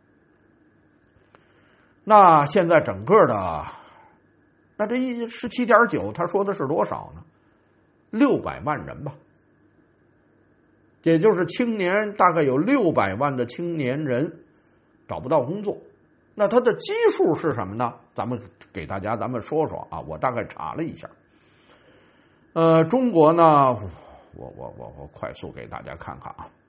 那现在整个的那这17.9%，他说的是多少呢？600万人吧，也就是青年大概有600万的青年人找不到工作。那它的基数是什么呢？咱们说说啊，我大概查了一下。中国呢，我快速给大家看看啊。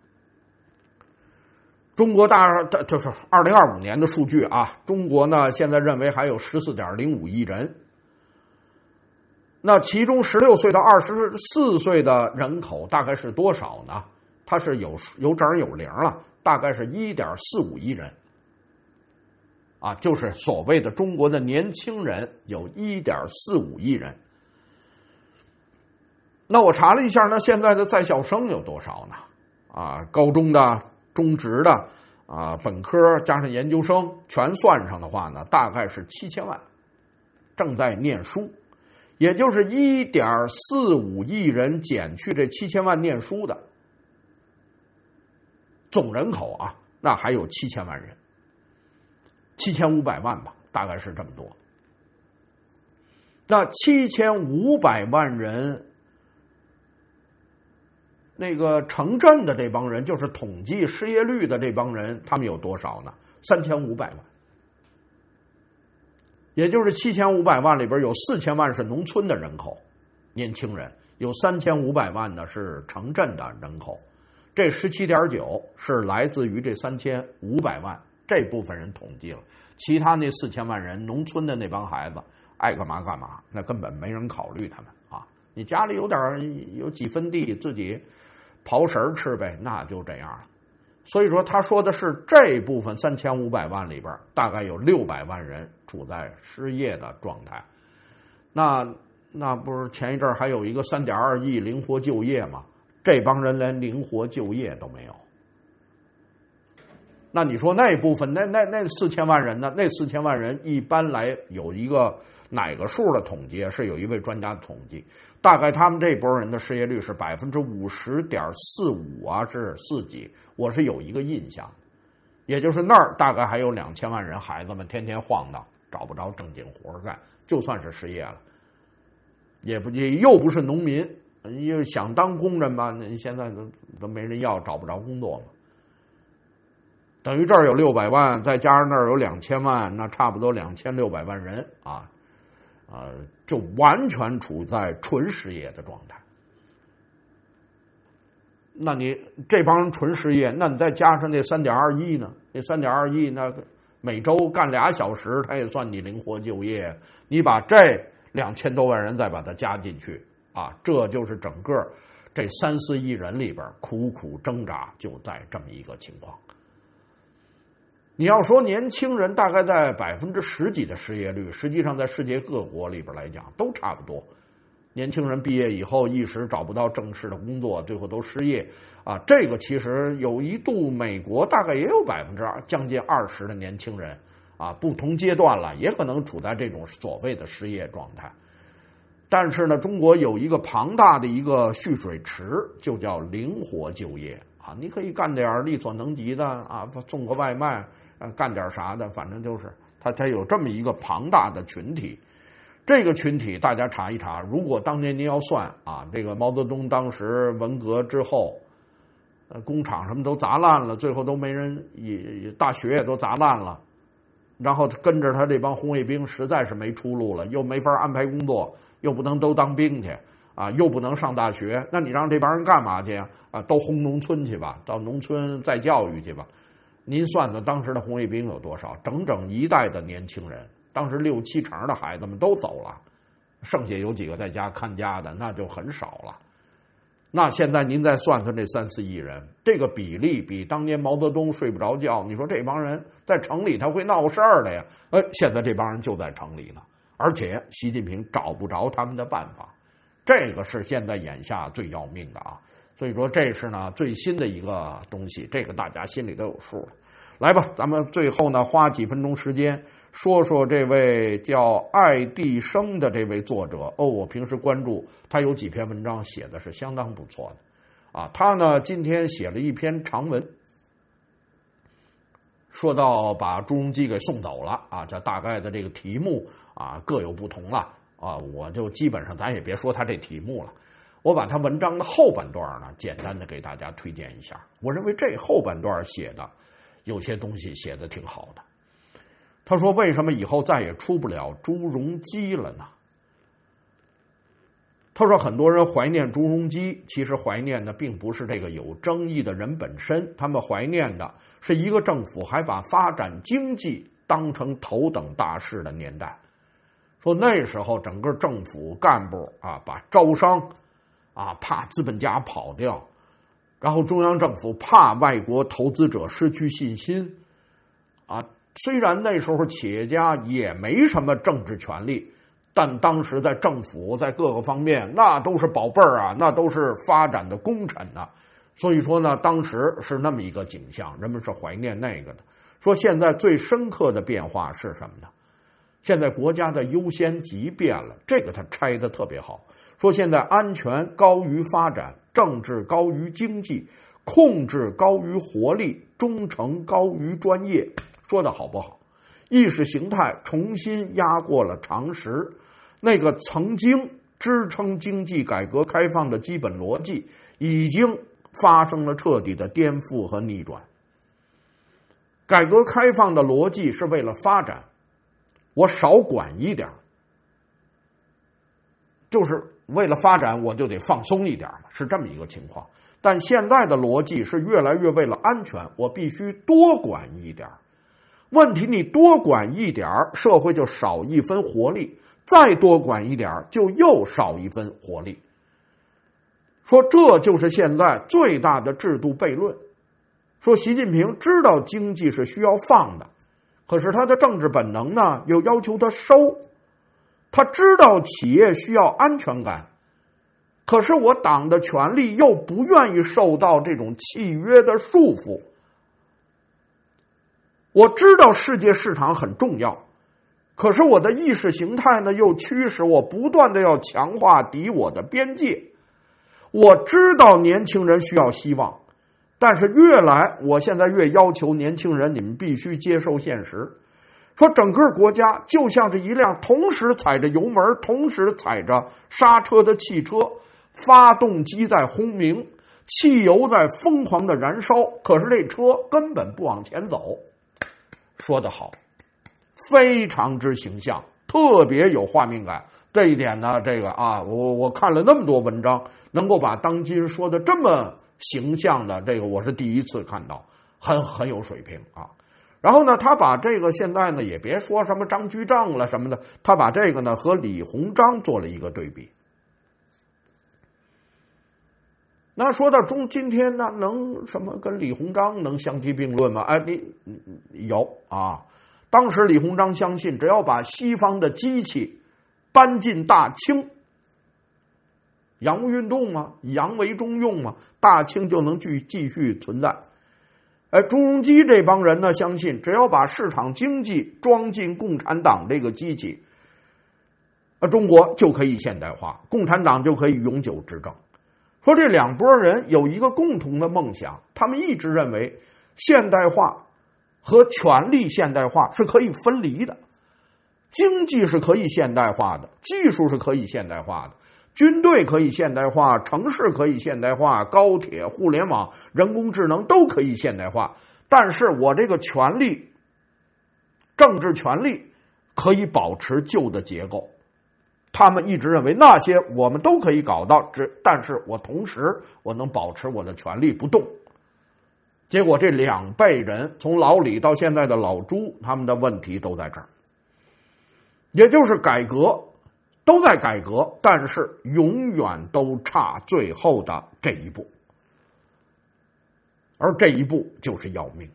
中国就是2025年的数据啊，中国呢现在认为还有14.05亿人。那其中16岁到24岁的人口大概是多少呢？它是有整有零了，大概是1.45亿人。啊，就是所谓的中国的年轻人有1.45亿人。那我查了一下呢，现在的在校生有多少呢？啊，高中的、中职的、本科加上研究生全算上的话呢，大概是7000万正在念书，也就是1.45亿人减去这7000万念书的总人口啊，那还有7000万人，7500万吧，大概是这么多。那7500万人那个城镇的这帮人，就是统计失业率的这帮人，他们有多少呢？3500万，也就是7500万里边有4000万是农村的人口，年轻人，有3500万呢是城镇的人口，这17.9是来自于这3500万这部分人统计了，其他那4000万人，农村的那帮孩子爱干嘛干嘛，那根本没人考虑他们啊！你家里有几分地，自己刨食吃呗，那就这样了。所以说，他说的是这部分3500万里边，大概有600万人处在失业的状态。那不是前一阵还有一个3.2亿灵活就业吗？这帮人连灵活就业都没有。那你说那部分那4000万人呢？那4000万人一般来有一个哪个数的统计，是有一位专家统计，大概他们这波人的失业率是50.45%啊，是4几，我是有一个印象，也就是那儿大概还有2000万人，孩子们天天晃荡，找不着正经活干，就算是失业了，也又不是农民，又想当工人吧，现在都没人要，找不着工作嘛。等于这儿有600万，再加上那儿有2000万，那差不多2600万人啊，就完全处在纯失业的状态。那你这帮人纯失业，那你再加上那3.2亿呢？那3.2亿那每周干2小时，他也算你灵活就业。你把这2000多万人再把它加进去啊，这就是整个这3、4亿人里边苦苦挣扎，就在这么一个情况。你要说年轻人大概在10%几的失业率，实际上在世界各国里边来讲都差不多。年轻人毕业以后一时找不到正式的工作，最后都失业啊。这个其实有一度美国大概也有将近20%的年轻人啊，不同阶段了也可能处在这种所谓的失业状态。但是呢，中国有一个庞大的一个蓄水池，就叫灵活就业啊，你可以干点力所能及的啊，送个外卖。干点啥的，反正就是他有这么一个庞大的群体。这个群体大家查一查，如果当年您要算啊，这个毛泽东当时文革之后，工厂什么都砸烂了，最后都没人，大学也都砸烂了，然后跟着他这帮红卫兵实在是没出路了，又没法安排工作，又不能都当兵去啊，又不能上大学，那你让这帮人干嘛去啊？都轰农村去吧，到农村再教育去吧。您算算当时的红卫兵有多少？整整一代的年轻人，当时6、7成的孩子们都走了，剩下有几个在家看家的，那就很少了。那现在您再算算这3、4亿人，这个比例比当年毛泽东睡不着觉，你说这帮人在城里他会闹事儿的呀？现在这帮人就在城里呢，而且习近平找不着他们的办法，这个是现在眼下最要命的啊。所以说这是呢最新的一个东西，这个大家心里都有数了。来吧，咱们最后呢花几分钟时间说说这位叫爱迪生的这位作者。我平时关注他有几篇文章写的是相当不错的啊。他呢今天写了一篇长文，说到把朱镕基给送走了啊，这大概的这个题目啊各有不同了啊，我就基本上咱也别说他这题目了。我把他文章的后半段呢，简单的给大家推荐一下。我认为这后半段写的有些东西写的挺好的。他说：“为什么以后再也出不了朱镕基了呢？”他说：“很多人怀念朱镕基，其实怀念的并不是这个有争议的人本身，他们怀念的是一个政府还把发展经济当成头等大事的年代。说那时候整个政府干部啊，把招商啊，怕资本家跑掉，然后中央政府怕外国投资者失去信心啊。虽然那时候企业家也没什么政治权利，但当时在政府在各个方面那都是宝贝儿啊，那都是发展的功臣呐。所以说呢，当时是那么一个景象，人们是怀念那个的。说现在最深刻的变化是什么呢？现在国家的优先级变了，这个他拆得特别好。说现在安全高于发展，政治高于经济，控制高于活力，忠诚高于专业。说的好不好？意识形态重新压过了常识，那个曾经支撑经济改革开放的基本逻辑已经发生了彻底的颠覆和逆转。改革开放的逻辑是为了发展，我少管一点，就是为了发展我就得放松一点嘛，是这么一个情况。但现在的逻辑是越来越为了安全，我必须多管一点。问题你多管一点，社会就少一分活力，再多管一点就又少一分活力。说这就是现在最大的制度悖论。说习近平知道经济是需要放的，可是他的政治本能呢又要求他收。他知道企业需要安全感，可是我党的权力又不愿意受到这种契约的束缚。我知道世界市场很重要，可是我的意识形态呢又驱使我不断的要强化敌我的边界。我知道年轻人需要希望，但是我现在越要求年轻人，你们必须接受现实。说整个国家就像是一辆同时踩着油门同时踩着刹车的汽车，发动机在轰鸣，汽油在疯狂的燃烧，可是这车根本不往前走。说得好，非常之形象，特别有画面感。这一点呢，我看了那么多文章，能够把当今说的这么形象的，我是第一次看到，很有水平啊。然后呢，他把这个现在呢也别说什么张居正了什么的，他把这个呢和李鸿章做了一个对比。那说到今天呢，能什么跟李鸿章能相提并论吗？有啊。当时李鸿章相信，只要把西方的机器搬进大清，洋务运动嘛，洋为中用嘛，大清就能继续存在。朱镕基这帮人呢，相信只要把市场经济装进共产党这个机器，中国就可以现代化，共产党就可以永久执政。说这两拨人有一个共同的梦想，他们一直认为现代化和权力现代化是可以分离的。经济是可以现代化的，技术是可以现代化的，军队可以现代化，城市可以现代化，高铁、互联网、人工智能都可以现代化。但是我这个权力，政治权力可以保持旧的结构。他们一直认为那些我们都可以搞到，但是我同时我能保持我的权力不动。结果这两辈人，从老李到现在的老朱，他们的问题都在这儿。也就是改革都在改革，但是永远都差最后的这一步，而这一步就是要命。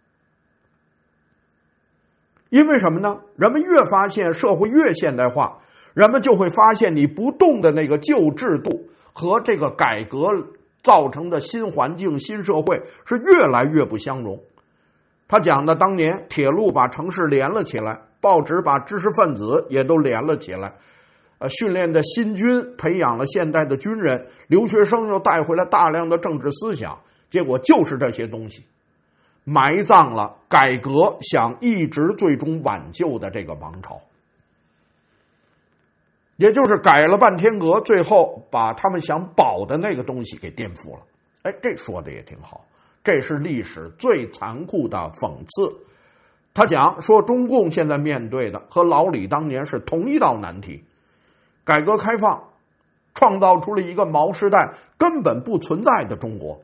因为什么呢？人们越发现社会越现代化，人们就会发现你不动的那个旧制度和这个改革造成的新环境、新社会是越来越不相容。他讲的当年铁路把城市连了起来，报纸把知识分子也都连了起来，训练的新军培养了现代的军人，留学生又带回来大量的政治思想，结果就是这些东西埋葬了改革想一直最终挽救的这个王朝。也就是改了半天革，最后把他们想保的那个东西给颠覆了。这说的也挺好，这是历史最残酷的讽刺。他讲说中共现在面对的和老李当年是同一道难题，改革开放创造出了一个毛时代根本不存在的中国，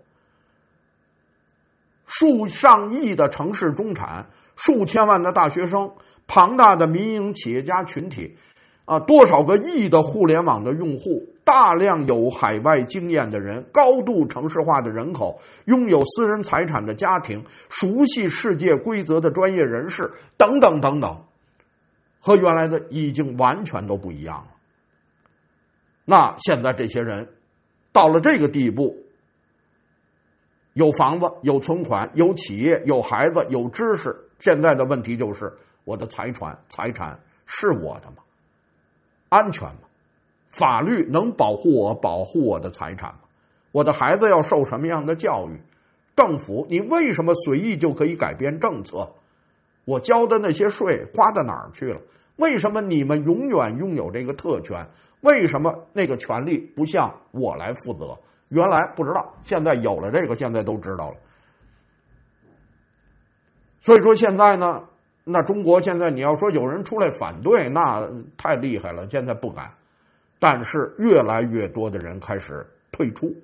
数上亿的城市中产，数千万的大学生，庞大的民营企业家群体，多少个亿的互联网的用户，大量有海外经验的人，高度城市化的人口，拥有私人财产的家庭，熟悉世界规则的专业人士，等等等等，和原来的已经完全都不一样了。那现在这些人到了这个地步，有房子，有存款，有企业，有孩子，有知识，现在的问题就是我的财产是我的吗？安全吗？法律能保护我的财产吗？我的孩子要受什么样的教育？政府你为什么随意就可以改变政策？我交的那些税花到哪儿去了？为什么你们永远拥有这个特权？为什么那个权利不向我来负责？ 原来不知道，现在有了这个，现在都知道了。所以说现在呢，那中国现在你要说有人出来反对，那太厉害了，现在不敢。但是越来越多的人开始退出。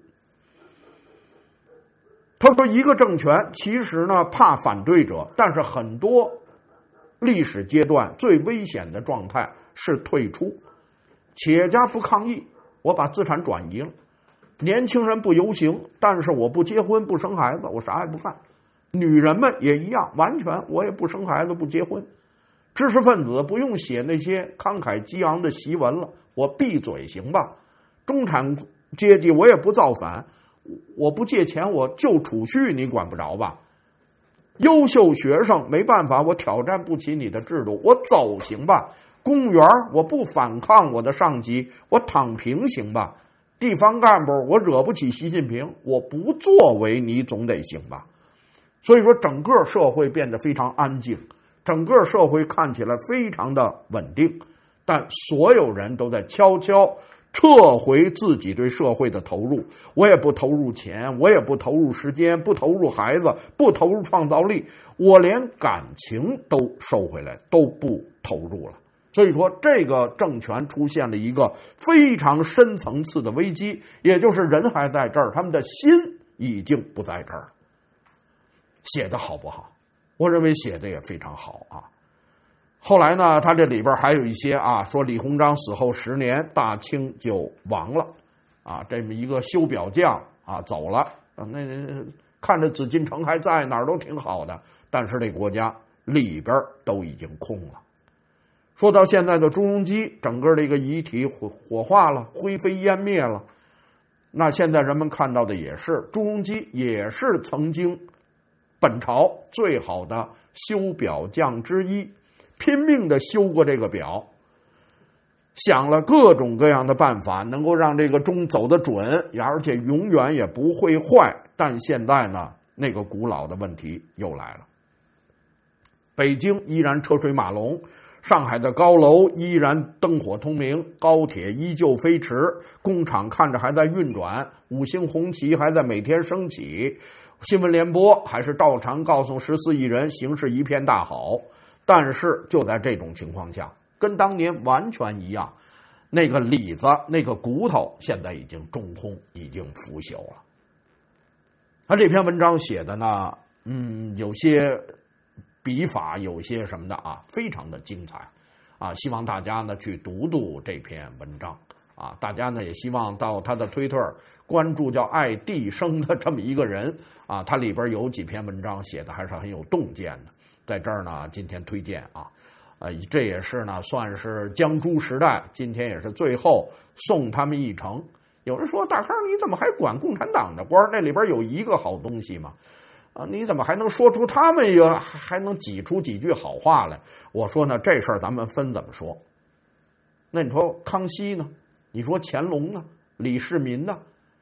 他说一个政权其实呢怕反对者，但是很多历史阶段最危险的状态是退出。企业家不抗议，我把资产转移了；年轻人不游行，但是我不结婚不生孩子，我啥也不干。女人们也一样，完全我也不生孩子不结婚。知识分子不用写那些慷慨激昂的檄文了，我闭嘴行吧。中产阶级我也不造反，我不借钱，我就储蓄，你管不着吧。优秀学生没办法，我挑战不起你的制度，我走行吧。公务员我不反抗我的上级，我躺平行吧。地方干部我惹不起习近平，我不作为你总得行吧。所以说整个社会变得非常安静，整个社会看起来非常的稳定，但所有人都在悄悄撤回自己对社会的投入。我也不投入钱，我也不投入时间，不投入孩子，不投入创造力，我连感情都收回来，都不投入了。所以说这个政权出现了一个非常深层次的危机，也就是人还在这儿，他们的心已经不在这儿。写的好不好？我认为写的也非常好啊。后来呢，他这里边还有一些啊，说李鸿章死后10年，大清就亡了啊，这么一个修表匠啊走了啊，那看着紫禁城还在，哪儿都挺好的，但是这国家里边都已经空了。说到现在的朱镕基，整个这个遗体火化了，灰飞烟灭了。那现在人们看到的也是朱镕基也是曾经本朝最好的修表匠之一，拼命的修过这个表，想了各种各样的办法，能够让这个钟走得准，而且永远也不会坏。但现在呢，那个古老的问题又来了。北京依然车水马龙，上海的高楼依然灯火通明，高铁依旧飞驰，工厂看着还在运转，五星红旗还在每天升起，新闻联播还是照常告诉14亿人形势一片大好。但是就在这种情况下，跟当年完全一样，那个里子那个骨头现在已经中空，已经腐朽了。他这篇文章写的呢有些笔法有些什么的啊，非常的精彩啊，希望大家呢去读读这篇文章啊，大家呢也希望到他的推特关注叫爱迪生的这么一个人啊，他里边有几篇文章写的还是很有洞见的，在这儿呢今天推荐啊，这也是呢算是江朱时代，今天也是最后送他们一程。有人说大康你怎么还管共产党的官？那里边有一个好东西吗？你怎么还能说出他们还能挤出几句好话来？我说呢，这事儿咱们分怎么说。那你说康熙呢？你说乾隆呢？李世民呢？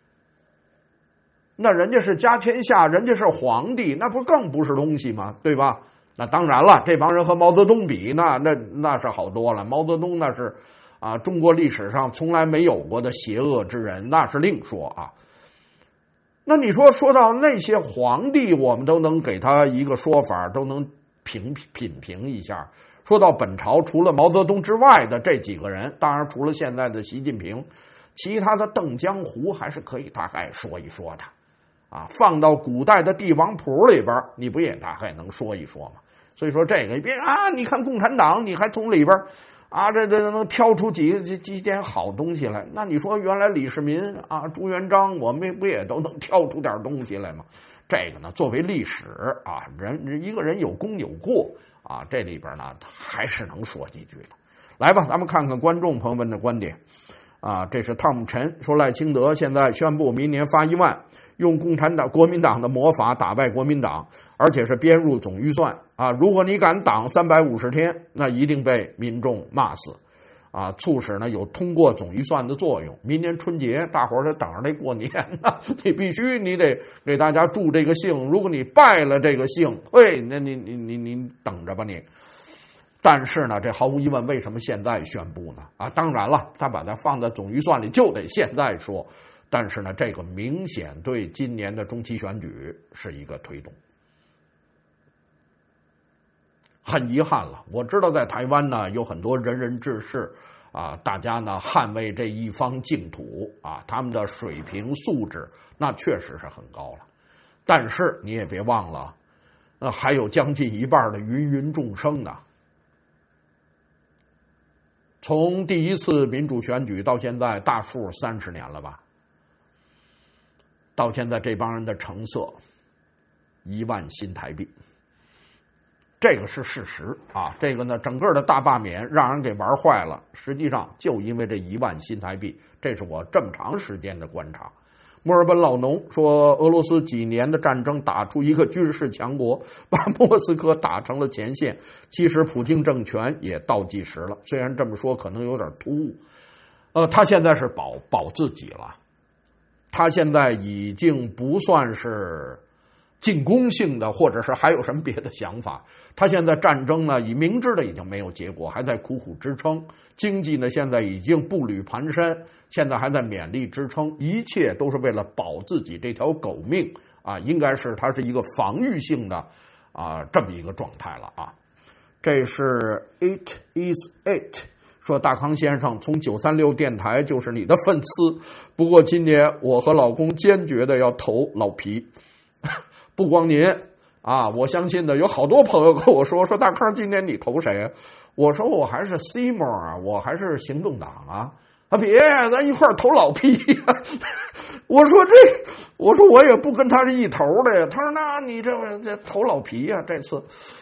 那人家是家天下，人家是皇帝，那不更不是东西吗？对吧？那当然了，这帮人和毛泽东比，那是好多了。毛泽东那是中国历史上从来没有过的邪恶之人，那是另说啊。那你说到那些皇帝，我们都能给他一个说法，都能品评一下。说到本朝，除了毛泽东之外的这几个人，当然除了现在的习近平，其他的邓江湖还是可以大概说一说的啊。放到古代的帝王谱里边，你不也大概能说一说吗？所以说这个别你看共产党，你还从里边这能挑出几件好东西来？那你说原来李世民朱元璋，我们不也都能挑出点东西来吗？这个呢，作为历史一个人有功有过这里边呢还是能说几句的。来吧，咱们看看观众朋友们的观点这是汤姆陈说，赖清德现在宣布明年发1万，用国民党的魔法打败国民党，而且是编入总预算如果你敢挡350天，那一定被民众骂死促使呢有通过总预算的作用。明年春节大伙儿得等着来过年呢，你得给大家助这个兴，如果你败了这个兴，那你等着吧你。但是呢，这毫无疑问，为什么现在宣布呢？当然了，他把它放在总预算里就得现在说。 但是呢，这个明显对今年的中期选举是一个推动。很遗憾了，我知道在台湾呢有很多仁人志士啊，大家呢捍卫这一方净土啊，他们的水平素质那确实是很高了。但是你也别忘了，还有将近一半的芸芸众生呢。从第一次民主选举到现在，大数30年了吧？到现在这帮人的成色1万新台币。这个是事实啊，这个呢，整个的大罢免让人给玩坏了。实际上，就因为这1万新台币，这是我这么长时间的观察。墨尔本老农说，俄罗斯几年的战争打出一个军事强国，把莫斯科打成了前线。其实，普京政权也倒计时了。虽然这么说可能有点突兀，他现在是保自己了，他现在已经不算是进攻性的，或者是还有什么别的想法。他现在战争呢，已明知的已经没有结果，还在苦苦支撑。经济呢，现在已经步履蹒跚，现在还在勉力支撑，一切都是为了保自己这条狗命啊！应该是它是一个防御性的这么一个状态了啊。这是 It is it 说，大康先生从936电台就是你的粉丝，不过今年我和老公坚决的要投老皮。不光您啊，我相信的有好多朋友跟我说大康今年你投谁啊？我说我还是 Seymour 啊，我还是行动党啊。别，咱一块投老皮啊。我说我也不跟他是一头的呀。他说那你这投老皮呀，这次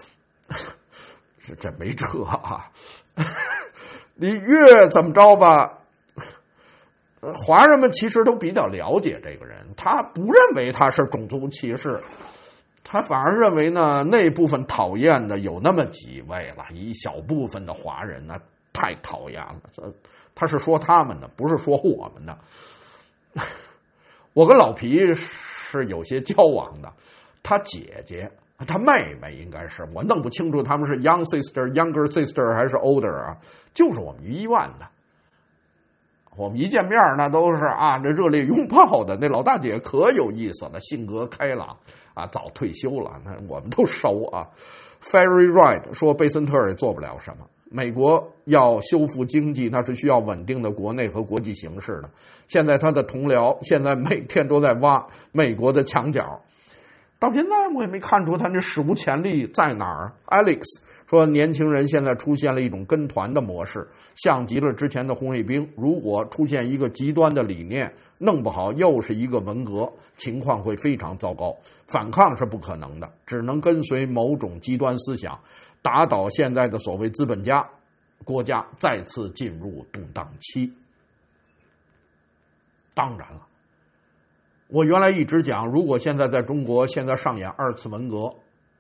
这没辙啊。你越怎么着吧，华人们其实都比较了解这个人，他不认为他是种族歧视，他反而认为呢，那部分讨厌的有那么几位了，一小部分的华人呢太讨厌了。他是说他们的，不是说我们的。我跟老皮是有些交往的，他姐姐、他妹妹应该是，我弄不清楚他们是 young sister、younger sister 还是 older 啊，就是我们医院的。我们一见面那都是这热烈拥抱的。那老大姐可有意思了，性格开朗啊，早退休了，那我们都熟啊。Ferry Ride 说，贝森特尔也做不了什么。美国要修复经济，那是需要稳定的国内和国际形势的。现在他的同僚现在每天都在挖美国的墙角，到现在我也没看出他那史无前例在哪儿。Alex 说，年轻人现在出现了一种跟团的模式，像极了之前的红卫兵。如果出现一个极端的理念，弄不好又是一个文革，情况会非常糟糕。反抗是不可能的，只能跟随某种极端思想，打倒现在的所谓资本家，国家再次进入动荡期。当然了，我原来一直讲，如果现在在中国现在上演2次文革，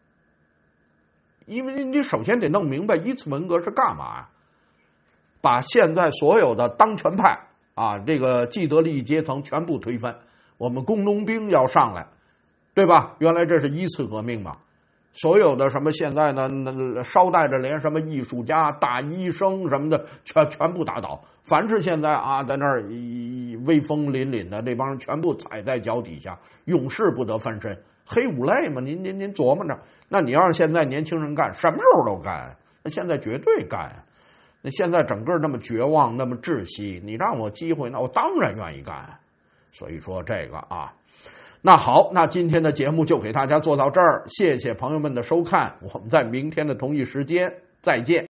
因为你首先得弄明白1次文革是干嘛呀？把现在所有的当权派这个既得利益阶层全部推翻，我们工农兵要上来，对吧？原来这是1次革命嘛。所有的什么现在呢，捎带着连什么艺术家、大医生什么的全部打倒。凡是现在在那儿威风凛凛的这帮人，全部踩在脚底下，永世不得翻身。黑五类嘛，您琢磨着，那你要让现在年轻人干，什么时候都干，那现在绝对干。那现在整个那么绝望，那么窒息，你让我机会，那我当然愿意干。所以说这个那好，那今天的节目就给大家做到这儿，谢谢朋友们的收看，我们在明天的同一时间再见。